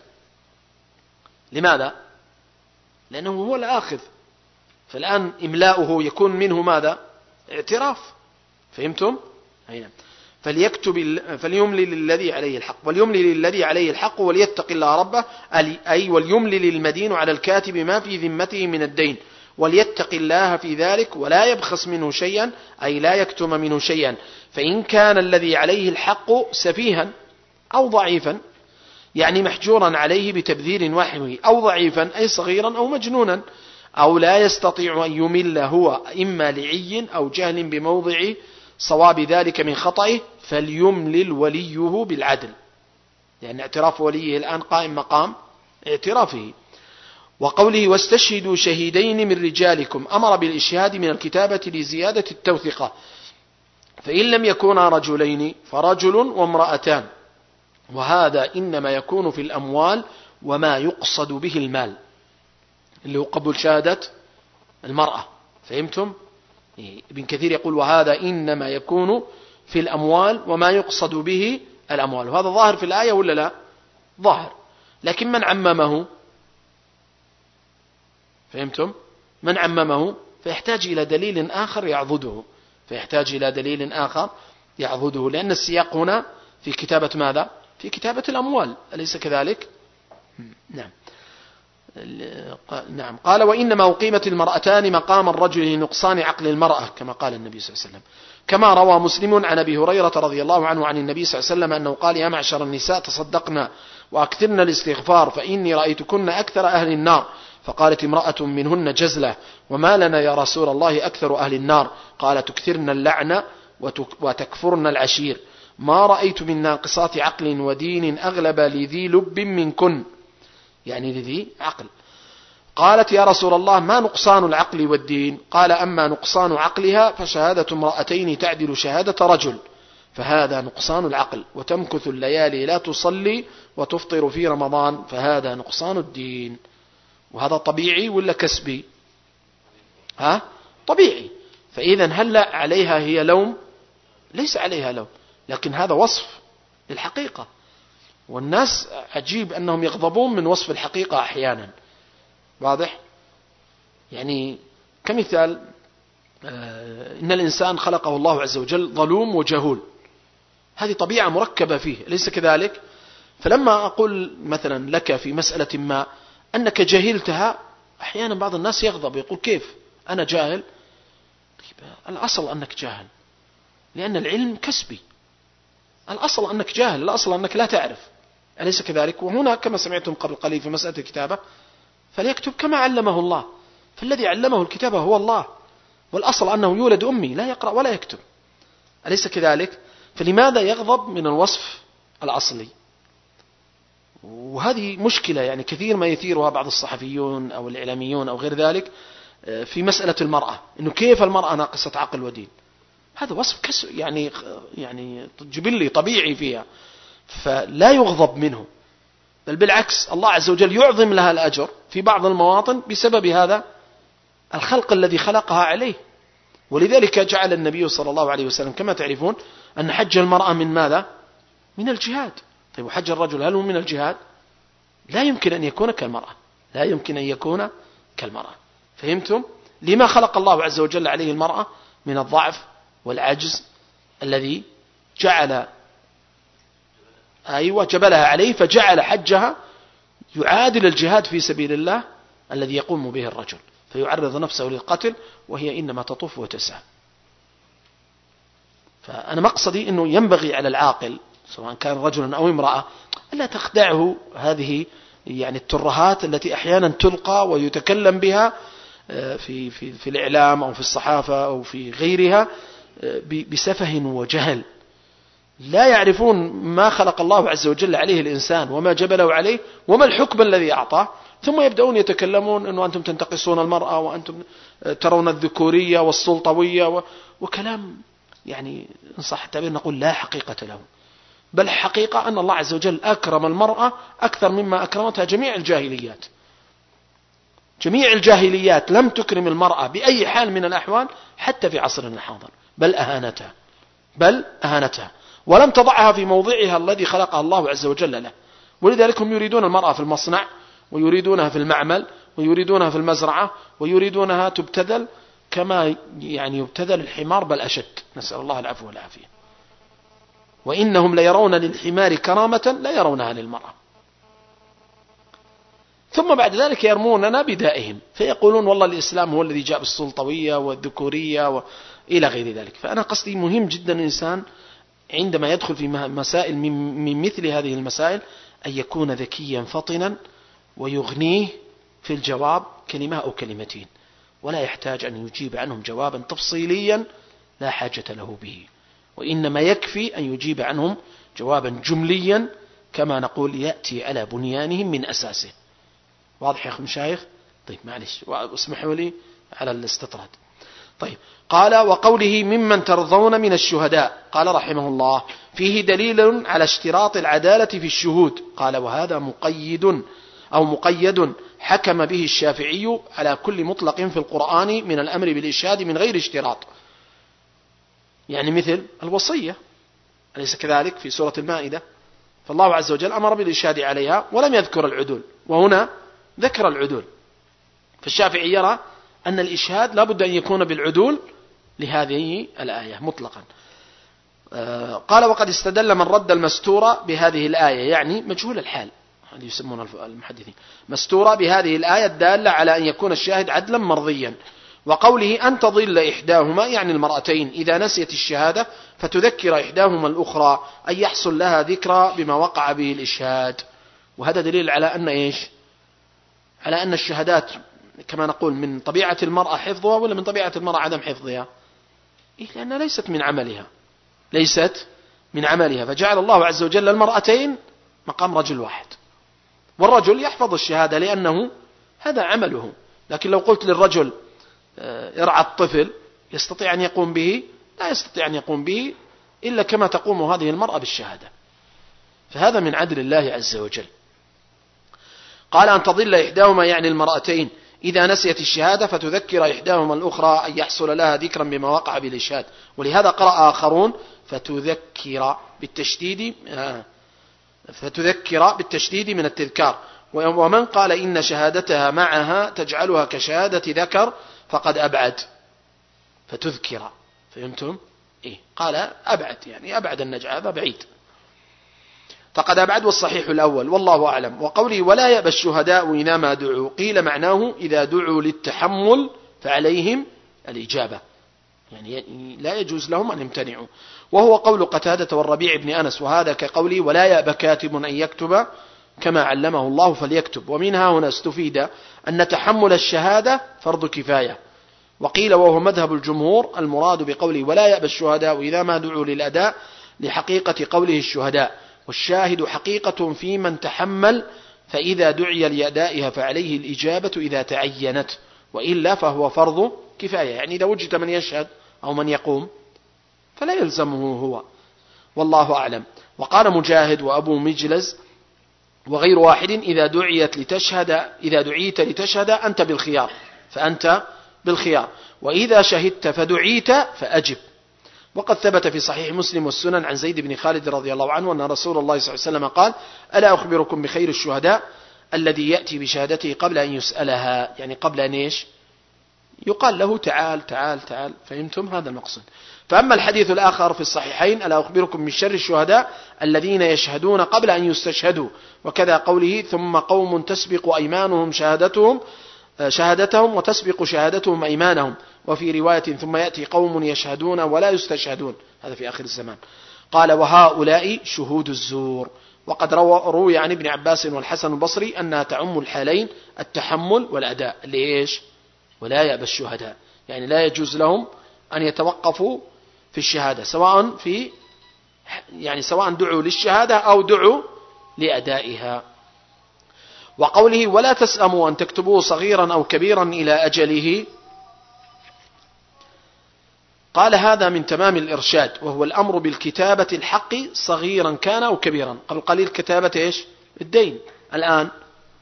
لماذا؟ لأنه هو الآخذ، فالآن إملاؤه يكون منه ماذا؟ اعتراف. فهمتم؟ هنا فليكتب فليملي للذي عليه الحق وليملي للذي عليه الحق وليتق الله ربه، أي وليملي للمدين على الكاتب ما في ذمته من الدين، وليتق الله في ذلك ولا يبخس منه شيئا، أي لا يكتم منه شيئا. فإن كان الذي عليه الحق سفيها أو ضعيفا، يعني محجورا عليه بتبذير وحوه، أو ضعيفا أي صغيرا أو مجنونا، أو لا يستطيع أن يمل هو إما لعي أو جهل بموضع صواب ذلك من خطئه، فليملل وليه بالعدل، لأن اعتراف وليه الآن قائم مقام اعترافه. وقوله واستشهدوا شهيدين من رجالكم، أمر بالإشهاد من الكتابة لزيادة التوثقة، فإن لم يكونا رجلين فرجل وامرأتان، وهذا إنما يكون في الأموال وما يقصد به المال، اللي هو قبول شهادة المرأة. فهمتم؟ ابن كثير يقول وهذا إنما يكون في الأموال وما يقصد به الأموال، وهذا ظاهر في الآية ولا لا؟ ظاهر. لكن من عممه؟ فهمتم؟ من عممه فيحتاج إلى دليل آخر يعضده، فيحتاج إلى دليل آخر يعضده، لأن السياق هنا في كتابة ماذا؟ في كتابة الأموال، أليس كذلك؟ نعم. نعم. قال وإنما أقيمت المرأتان مقام الرجل لنقصان عقل المرأة، كما قال النبي صلى الله عليه وسلم، كما روى مسلم عن أبي هريرة رضي الله عنه عن النبي صلى الله عليه وسلم أنه قال يا معشر النساء تصدقنا وأكثرن الاستغفار فإني رأيتكن أكثر أهل النار. فقالت امرأة منهن جزلة وما لنا يا رسول الله أكثر أهل النار؟ قال تكثرن اللعنة وتكفرن العشير، ما رأيت من ناقصات عقل ودين أغلب لذي لب منكن، يعني لذي عقل. قالت يا رسول الله ما نقصان العقل والدين؟ قال أما نقصان عقلها فشهادة امرأتين تعدل شهادة رجل، فهذا نقصان العقل. وتمكث الليالي لا تصلي وتفطر في رمضان فهذا نقصان الدين. وهذا طبيعي ولا كسبي؟ ها؟ طبيعي. فإذا هل عليها هي لوم؟ ليس عليها لوم، لكن هذا وصف للحقيقة. والناس عجيب أنهم يغضبون من وصف الحقيقة أحيانا. واضح؟ يعني كمثال، إن الإنسان خلقه الله عز وجل ظلوم وجهول، هذه طبيعة مركبة فيه، أليس كذلك؟ فلما أقول مثلا لك في مسألة ما أنك جهلتها، أحيانا بعض الناس يغضب يقول كيف أنا جاهل؟ الأصل أنك جاهل، لأن العلم كسبي. الأصل أنك جاهل، الأصل أنك لا تعرف، أليس كذلك؟ وهنا كما سمعتم قبل قليل في مسألة الكتابة، فليكتب كما علمه الله، فالذي علمه الكتابة هو الله، والأصل أنه يولد أمي لا يقرأ ولا يكتب، أليس كذلك؟ فلماذا يغضب من الوصف الأصلي؟ وهذه مشكلة يعني كثير ما يثيرها بعض الصحفيون أو الإعلاميون أو غير ذلك في مسألة المرأة، إنه كيف المرأة ناقصة عقل ودين. هذا وصف كس يعني يعني جبلي طبيعي فيها، فلا يغضب منه، بل بالعكس الله عز وجل يعظم لها الأجر في بعض المواطن بسبب هذا الخلق الذي خلقها عليه. ولذلك جعل النبي صلى الله عليه وسلم كما تعرفون أن حج المرأة من ماذا؟ من الجهاد. طيب وحج الرجل هل هو من الجهاد؟ لا يمكن أن يكون كالمرأة، لا يمكن أن يكون كالمرأة. فهمتم؟ لما خلق الله عز وجل عليه المرأة من الضعف والعجز الذي جعل أيوة جبلها عليه، فجعل حجها يعادل الجهاد في سبيل الله الذي يقوم به الرجل، فيعرض نفسه للقتل وهي إنما تطوف وتسعى. فأنا مقصدي أنه ينبغي على العاقل سواء كان رجلا أو امرأة ألا تخدعه هذه يعني الترهات التي أحيانا تلقى ويتكلم بها في, في, في الإعلام أو في الصحافة أو في غيرها بسفه وجهل، لا يعرفون ما خلق الله عز وجل عليه الإنسان وما جبله عليه وما الحكم الذي أعطاه، ثم يبدأون يتكلمون أنه أنتم تنتقصون المرأة وأنتم ترون الذكورية والسلطوية وكلام يعني إن صح التعبير نقول لا حقيقة له. بل الحقيقة أن الله عز وجل أكرم المرأة أكثر مما أكرمتها جميع الجاهليات. جميع الجاهليات لم تكرم المرأة بأي حال من الأحوال حتى في عصرنا الحاضر، بل أهانتها بل أهانتها ولم تضعها في موضعها الذي خلقها الله عز وجل له. ولذلك هم يريدون المرأة في المصنع ويريدونها في المعمل ويريدونها في المزرعة ويريدونها تبتذل كما يعني يبتذل الحمار بل أشد، نسأل الله العفو والعافية. وإنهم ليرون للحمار كرامة لا يرونها للمرأة. ثم بعد ذلك يرموننا بدائهم فيقولون والله الإسلام هو الذي جاء بالسلطوية والذكورية وإلى غير ذلك. فأنا قصدي مهم جدا الإنسان عندما يدخل في مسائل من مثل هذه المسائل أن يكون ذكيا فطنا ويغنيه في الجواب كلمة أو كلمتين، ولا يحتاج أن يجيب عنهم جوابا تفصيليا لا حاجة له به، وإنما يكفي أن يجيب عنهم جوابا جمليا كما نقول يأتي على بنيانهم من أساسه. واضح يا أخي مشايخ؟ طيب معلش واسمحوا لي على الاستطراد. طيب قال وقوله ممن ترضون من الشهداء، قال رحمه الله فيه دليل على اشتراط العدالة في الشهود. قال وهذا مقيد أو مقيد حكم به الشافعي على كل مطلق في القرآن من الأمر بالإشهاد من غير اشتراط، يعني مثل الوصية أليس كذلك في سورة المائدة؟ فالله عز وجل أمر بالإشهاد عليها ولم يذكر العدول، وهنا ذكر العدول. فالشافعي يرى أن الإشهاد لابد أن يكون بالعدول لهذه الآية مطلقا. قال وقد استدل من رد المستورة بهذه الآية، يعني مجهول الحال هذه يسمون المحدثين مستورة بهذه الآية الدالة على أن يكون الشاهد عدلا مرضيا. وقوله أن تضل إحداهما يعني المرأتين إذا نسيت الشهادة فتذكر إحداهما الأخرى أن يحصل لها ذكرى بما وقع به الإشهاد. وهذا دليل على أن إيش؟ على أن الشهادات كما نقول من طبيعة المرأة حفظها ولا من طبيعة المرأة عدم حفظها؟ إيه لأنها ليست من عملها ليست من عملها فجعل الله عز وجل المرأتين مقام رجل واحد، والرجل يحفظ الشهادة لأنه هذا عمله. لكن لو قلت للرجل ارعى الطفل يستطيع أن يقوم به؟ لا يستطيع أن يقوم به إلا كما تقوم هذه المرأة بالشهادة. فهذا من عدل الله عز وجل. قال أن تضل إحداهما يعني المرأتين إذا نسيت الشهادة فتذكر إحداهما الأخرى أن يحصل لها ذكرا بما وقع بالإشهاد. ولهذا قرأ آخرون فتذكر بالتشديد فتذكر بالتشديد من التذكار. ومن قال إن شهادتها معها تجعلها كشهادة ذكر فقد أبعد فتذكر. فهمتم؟ إيه؟ قال أبعد يعني أبعد النجع، هذا بعيد، فقد أبعد. والصحيح الأول والله أعلم. وقوله ولا يأبى الشهداء إذا ما دعوا قيل معناه إذا دعوا للتحمل فعليهم الإجابة، يعني لا يجوز لهم أن يمتنعوا. وهو قول قتادة والربيع بن أنس، وهذا كقوله ولا يأبى كاتب أن يكتب كما علمه الله فليكتب. ومنها هنا استفيد أن تحمل الشهادة فرض كفاية. وقيل وهو مذهب الجمهور المراد بقوله ولا يأبى الشهداء إذا ما دعوا للأداء لحقيقة قوله الشهداء، والشاهد حقيقة في من تحمل، فإذا دعي لأدائها فعليه الإجابة إذا تعينت، وإلا فهو فرض كفاية، يعني إذا وجد من يشهد أو من يقوم فلا يلزمه هو، والله أعلم. وقال مجاهد وأبو مجلز وغير واحد إذا دعيت لتشهد إذا دعيت لتشهد أنت بالخيار فأنت بالخيار، وإذا شهدت فدعيت فأجب. وقد ثبت في صحيح مسلم والسنن عن زيد بن خالد رضي الله عنه أن رسول الله صلى الله عليه وسلم قال ألا أخبركم بخير الشهداء الذي يأتي بشهادته قبل أن يسألها، يعني قبل أن إيش يقال له تعال تعال تعال. فهمتم؟ هذا المقصود. فأما الحديث الآخر في الصحيحين ألا أخبركم من شر الشهداء الذين يشهدون قبل أن يستشهدوا، وكذا قوله ثم قوم تسبق أيمانهم شهادتهم شهادتهم وتسبق شهادتهم أيمانهم، وفي رواية ثم يأتي قوم يشهدون ولا يستشهدون، هذا في آخر الزمان. قال وهؤلاء شهود الزور. وقد روي عن ابن عباس والحسن البصري أنها تعم الحالين التحمل والأداء ليش ولا يأبى الشهداء، يعني لا يجوز لهم أن يتوقفوا في الشهادة سواء في يعني سواء دعوا للشهادة أو دعوا لأدائها. وقوله ولا تسأموا أن تكتبوه صغيرا أو كبيرا إلى أجله، قال هذا من تمام الإرشاد، وهو الأمر بالكتابة الحق صغيرا كان أو كبيرا. قبل قليل كتابة إيش الدين، الآن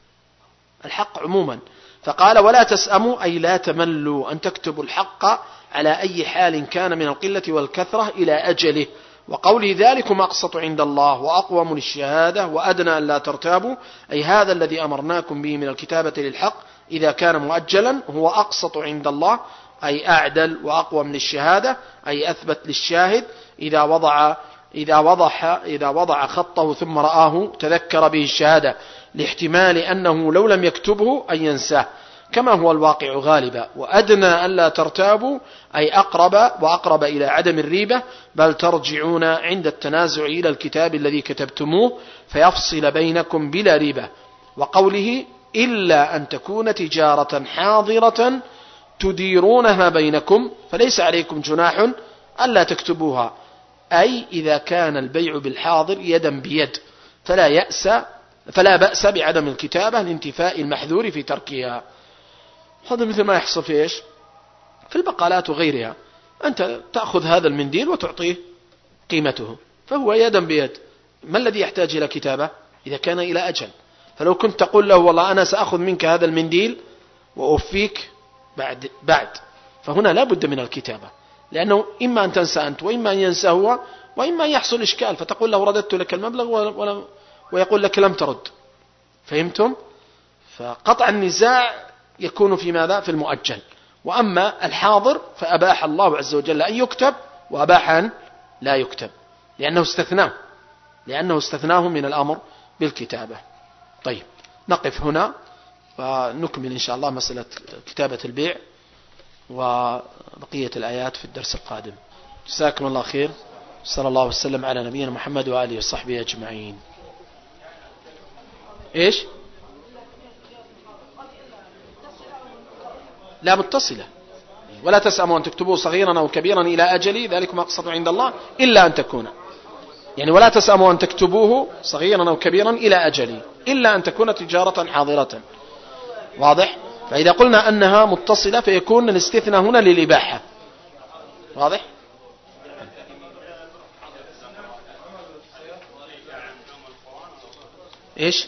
الحق عموما. فقال ولا تسأموا أي لا تملوا أن تكتبوا الحق على أي حال كان من القلة والكثرة إلى أجله. وقوله ذلكم أقسط عند الله وأقوم للشهادة وأدنى أن لا ترتابوا، أي هذا الذي أمرناكم به من الكتابة للحق إذا كان مؤجلا هو أقسط عند الله، أي أعدل وأقوم للشهادة، أي أثبت للشاهد إذا وضع إذا وضح إذا وضع خطه ثم رآه تذكر به الشهادة، لاحتمال أنه لو لم يكتبه أن ينساه كما هو الواقع غالبا. وأدنى ألا ترتابوا أي أقرب وأقرب إلى عدم الريبة، بل ترجعون عند التنازع إلى الكتاب الذي كتبتموه فيفصل بينكم بلا ريبة. وقوله إلا أن تكون تجارة حاضرة تديرونها بينكم فليس عليكم جناح ألا تكتبوها، أي إذا كان البيع بالحاضر يدا بيد فلا يأس فلا بأس بعدم الكتابة لانتفاء المحذور في تركها. هذا مثل ما يحصل في إيش في البقالات وغيرها، أنت تأخذ هذا المنديل وتعطيه قيمته فهو يدا بيد. ما الذي يحتاج إلى كتابة إذا كان إلى أجل؟ فلو كنت تقول له والله أنا سأخذ منك هذا المنديل وأوفيك بعد بعد فهنا لا بد من الكتابة، لأنه إما أن تنسى أنت وإما أن ينسى هو وإما أن يحصل إشكال فتقول له رددت لك المبلغ ويقول لك لم ترد. فهمتم؟ فقطع النزاع يكون في ماذا؟ في المؤجل. وأما الحاضر فأباح الله عز وجل أن يكتب وأباح أن لا يكتب لأنه استثناه لأنه استثناه من الأمر بالكتابة. طيب نقف هنا ونكمل إن شاء الله مسألة كتابة البيع وبقية الآيات في الدرس القادم. جزاكم الله خير، صلى الله وسلم على نبينا محمد وآله وصحبه أجمعين. إيش؟ لا متصلة. ولا تسأموا أن تكتبوه صغيرا أو كبيرا إلى أجلي ذلكم أقسط عند الله إلا أن تكون، يعني ولا تسأموا أن تكتبوه صغيرا أو كبيرا إلى أجلي إلا أن تكون تجارة حاضرة. واضح؟ فإذا قلنا أنها متصلة فيكون الاستثناء هنا للإباحة. واضح؟ إيش؟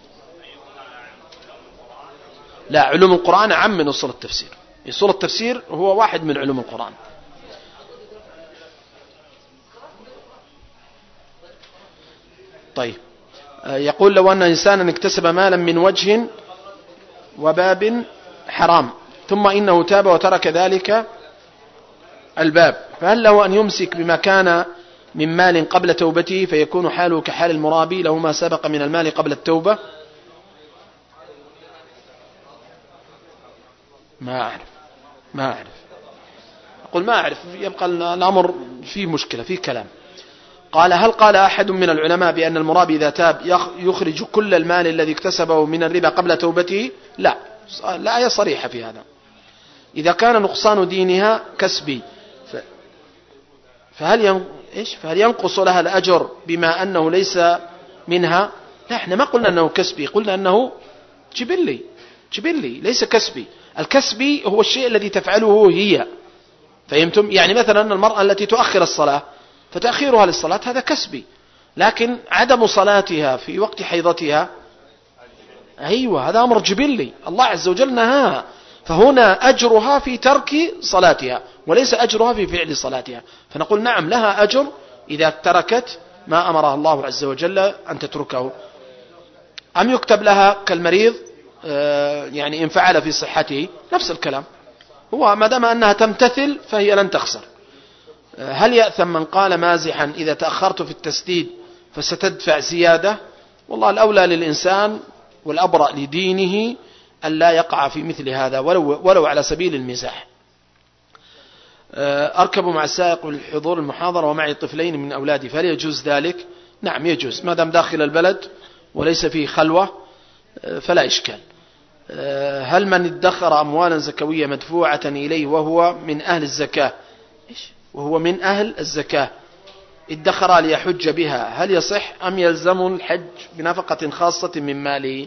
لا، علوم القرآن عام من أصول التفسير. أصول التفسير هو واحد من علوم القرآن. طيب، يقول لو أن إنسانا اكتسب مالا من وجه وباب حرام ثم إنه تاب وترك ذلك الباب، فهل له أن يمسك بما كان من مال قبل توبته فيكون حاله كحال المرابي له ما سبق من المال قبل التوبة؟ ما أعرف ما أعرف أقول ما أعرف، يبقى الأمر فيه مشكلة، فيه كلام. قال هل قال أحد من العلماء بأن المرابي إذا تاب يخرج كل المال الذي اكتسبه من الربا قبل توبته؟ لا، لا آية صريحة في هذا. إذا كان نقصان دينها كسبي فهل ين... إيش؟ فهل ينقص لها الأجر بما أنه ليس منها؟ لا، احنا ما قلنا أنه كسبي، قلنا أنه جبلي جبلي ليس كسبي. الكسبي هو الشيء الذي تفعله هي، فهمتم؟ يعني مثلا المرأة التي تؤخر الصلاة فتأخيرها للصلاة هذا كسبي، لكن عدم صلاتها في وقت حيضتها أيوة هذا أمر جبلي، الله عز وجل نهاها، فهنا أجرها في ترك صلاتها وليس أجرها في فعل صلاتها، فنقول نعم لها أجر إذا تركت ما أمرها الله عز وجل أن تتركه. أم يكتب لها كالمريض يعني إن فعل في صحته؟ نفس الكلام، هو ما دام أنها تمتثل فهي لن تخسر. هل يأثم من قال مازحا إذا تأخرت في التسديد فستدفع زيادة؟ والله الأولى للإنسان والأبرأ لدينه أن لا يقع في مثل هذا ولو, ولو على سبيل المزاح. أركب مع السائق للحضور المحاضرة ومعي طفلين من أولادي، فهل يجوز ذلك؟ نعم يجوز، ما دام داخل البلد وليس فيه خلوة فلا إشكال. هل من ادخر أموالا زكوية مدفوعة إليه وهو من أهل الزكاة وهو من أهل الزكاة ادخر ليحج بها، هل يصح أم يلزم الحج بنفقة خاصة من ماله؟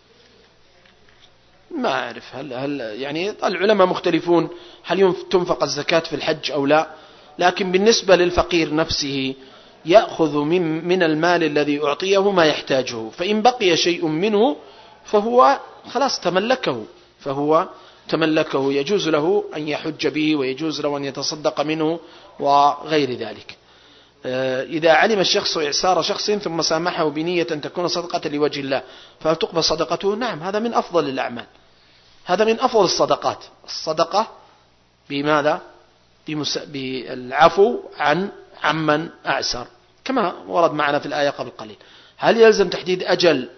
ما أعرف، هل, هل يعني العلماء مختلفون هل تنفق الزكاة في الحج أو لا، لكن بالنسبة للفقير نفسه يأخذ من, من المال الذي أعطيه ما يحتاجه، فإن بقي شيء منه فهو خلاص تملكه فهو تملكه يجوز له أن يحج به ويجوز له أن يتصدق منه وغير ذلك. إذا علم الشخص إعسار شخص ثم سامحه بنية تكون صدقة لوجه الله فهل تقبل صدقته؟ نعم، هذا من أفضل الأعمال، هذا من أفضل الصدقات، الصدقة بماذا؟ بالعفو عن عمن أعسر كما ورد معنا في الآية قبل قليل. هل يلزم تحديد أجل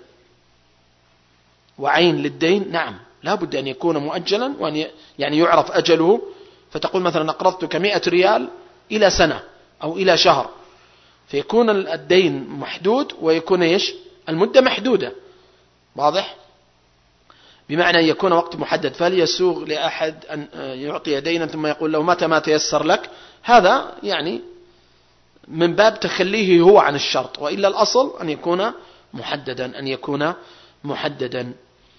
وعين للدين؟ نعم، لا بد أن يكون مؤجلا وأن يعني يعرف أجله، فتقول مثلا أقرضتك مئة ريال إلى سنة أو إلى شهر، فيكون الدين محدود ويكون إيش المدة محدودة، واضح؟ بمعنى أن يكون وقت محدد. فهل يسوغ لأحد أن يعطي دينا ثم يقول له متى ما تيسر لك؟ هذا يعني من باب تخليه هو عن الشرط، وإلا الأصل أن يكون محددا أن يكون محددا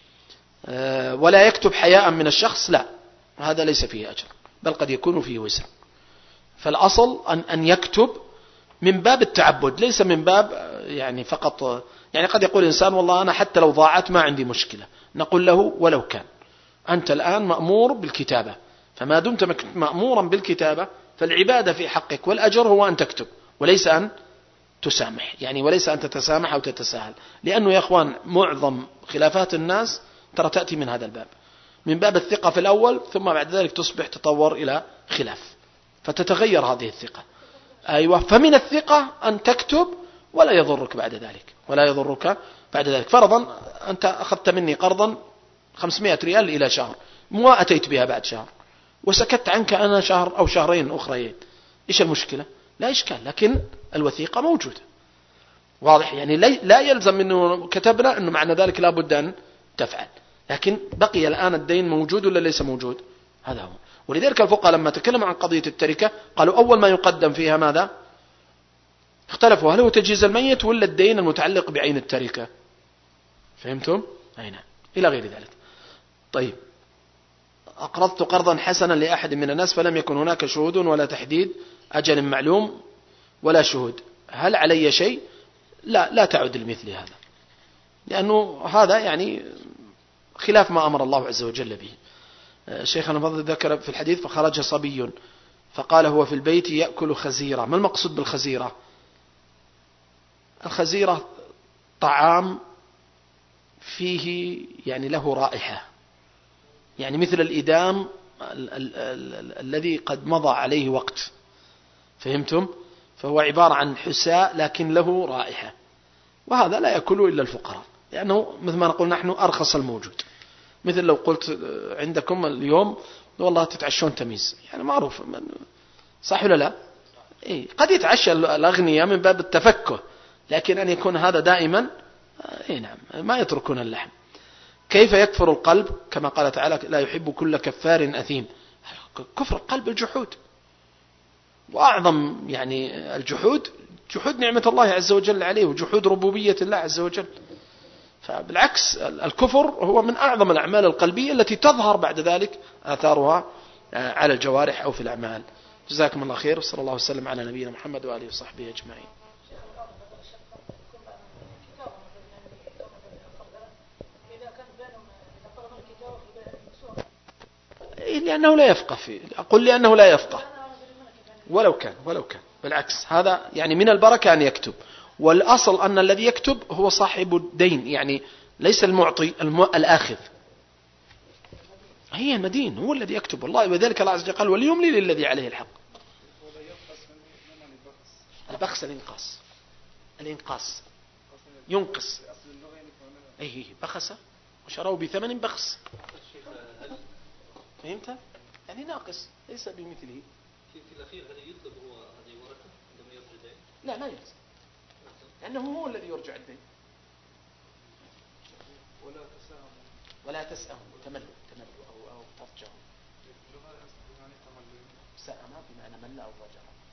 ولا يكتب حياء من الشخص، لا، هذا ليس فيه أجر بل قد يكون فيه وزر. فالأصل أن أن يكتب من باب التعبد ليس من باب يعني فقط، يعني قد يقول إنسان والله أنا حتى لو ضاعت ما عندي مشكلة، نقول له ولو كان أنت الآن مأمور بالكتابة، فما دمت مأمورا بالكتابة فالعبادة في حقك والأجر هو أن تكتب وليس أن تسامح، يعني وليس أن تتسامح أو تتساهل، لأنه يا أخوان معظم خلافات الناس ترى تأتي من هذا الباب، من باب الثقة في الأول ثم بعد ذلك تصبح تطور إلى خلاف فتتغير هذه الثقة. أيوة، فمن الثقة أن تكتب ولا يضرك بعد ذلك ولا يضرك بعد ذلك. فرضا أنت أخذت مني قرضا خمسمائة ريال إلى شهر، ما أتيت بها بعد شهر وسكت عنك أنا شهر أو شهرين أخرين، إيش المشكلة؟ لا إشكال، لكن الوثيقة موجودة، واضح؟ يعني لا يلزم أنه كتبنا أنه معنى ذلك لا بد أن تفعل، لكن بقي الآن الدين موجود ولا ليس موجود؟ هذا هو. ولذلك الفقهاء لما تكلموا عن قضية التركة قالوا أول ما يقدم فيها ماذا؟ اختلفوا هل هو تجهيز الميت ولا الدين المتعلق بعين التركة؟ فهمتم؟ أي نعم، إلى غير ذلك. طيب، أقرضت قرضا حسنا لأحد من الناس فلم يكن هناك شهود ولا تحديد أجل معلوم ولا شهود، هل علي شيء؟ لا، لا تعد لمثل هذا، لأنه هذا يعني خلاف ما أمر الله عز وجل به. شيخنا فضل ذكر في الحديث فخرج صبي فقال هو في البيت يأكل خزيرة. ما المقصود بالخزيرة؟ الخزيرة طعام فيه يعني له رائحة، يعني مثل الإدام ال ال ال الذي قد مضى عليه وقت، فهمتم؟ فهو عبارة عن حساء لكن له رائحة، وهذا لا يأكله إلا الفقراء، لأنه مثل ما نقول نحن أرخص الموجود. مثل لو قلت عندكم اليوم والله تتعشون تميز، يعني معروف صح ولا لا؟ إيه قد يتعشى الأغنياء من باب التفكه، لكن أن يكون هذا دائما إيه نعم ما يتركون اللحم. كيف يكفر القلب؟ كما قال تعالى لا يحب كل كفار أثيم. كفر القلب الجحود، وأعظم يعني الجحود جحود نعمة الله عز وجل عليه وجحود ربوبية الله عز وجل. فبالعكس الكفر هو من أعظم الأعمال القلبية التي تظهر بعد ذلك آثارها على الجوارح أو في الأعمال. جزاكم الله خير، وصلى الله وسلم على نبينا محمد وآله وصحبه أجمعين. لأنه لا يفقه فيه، أقول لأنه لا يفقه ولو كان ولو كان بالعكس هذا يعني من البركة أن يكتب، والأصل أن الذي يكتب هو صاحب الدين، يعني ليس المعطي الم... الآخذ، هي المدين هو الذي يكتب والله. وذلك الله عز وجل قال وليملي للذي عليه الحق. البخس الإنقاص، الإنقاص ينقص، أي بخس وشروا بثمن بخس، فهمت؟ يعني ناقص ليس بمثله. في الأخير هل يطلب هو هذه ورثة عندما يرجع الدين؟ لا ما يلزم، لأنه هو الذي يرجع الدين. ولا تساهم ولا تسأهم تملوا تملوا أو أو ترجعوا. سأم بمعنى مل أو رجع.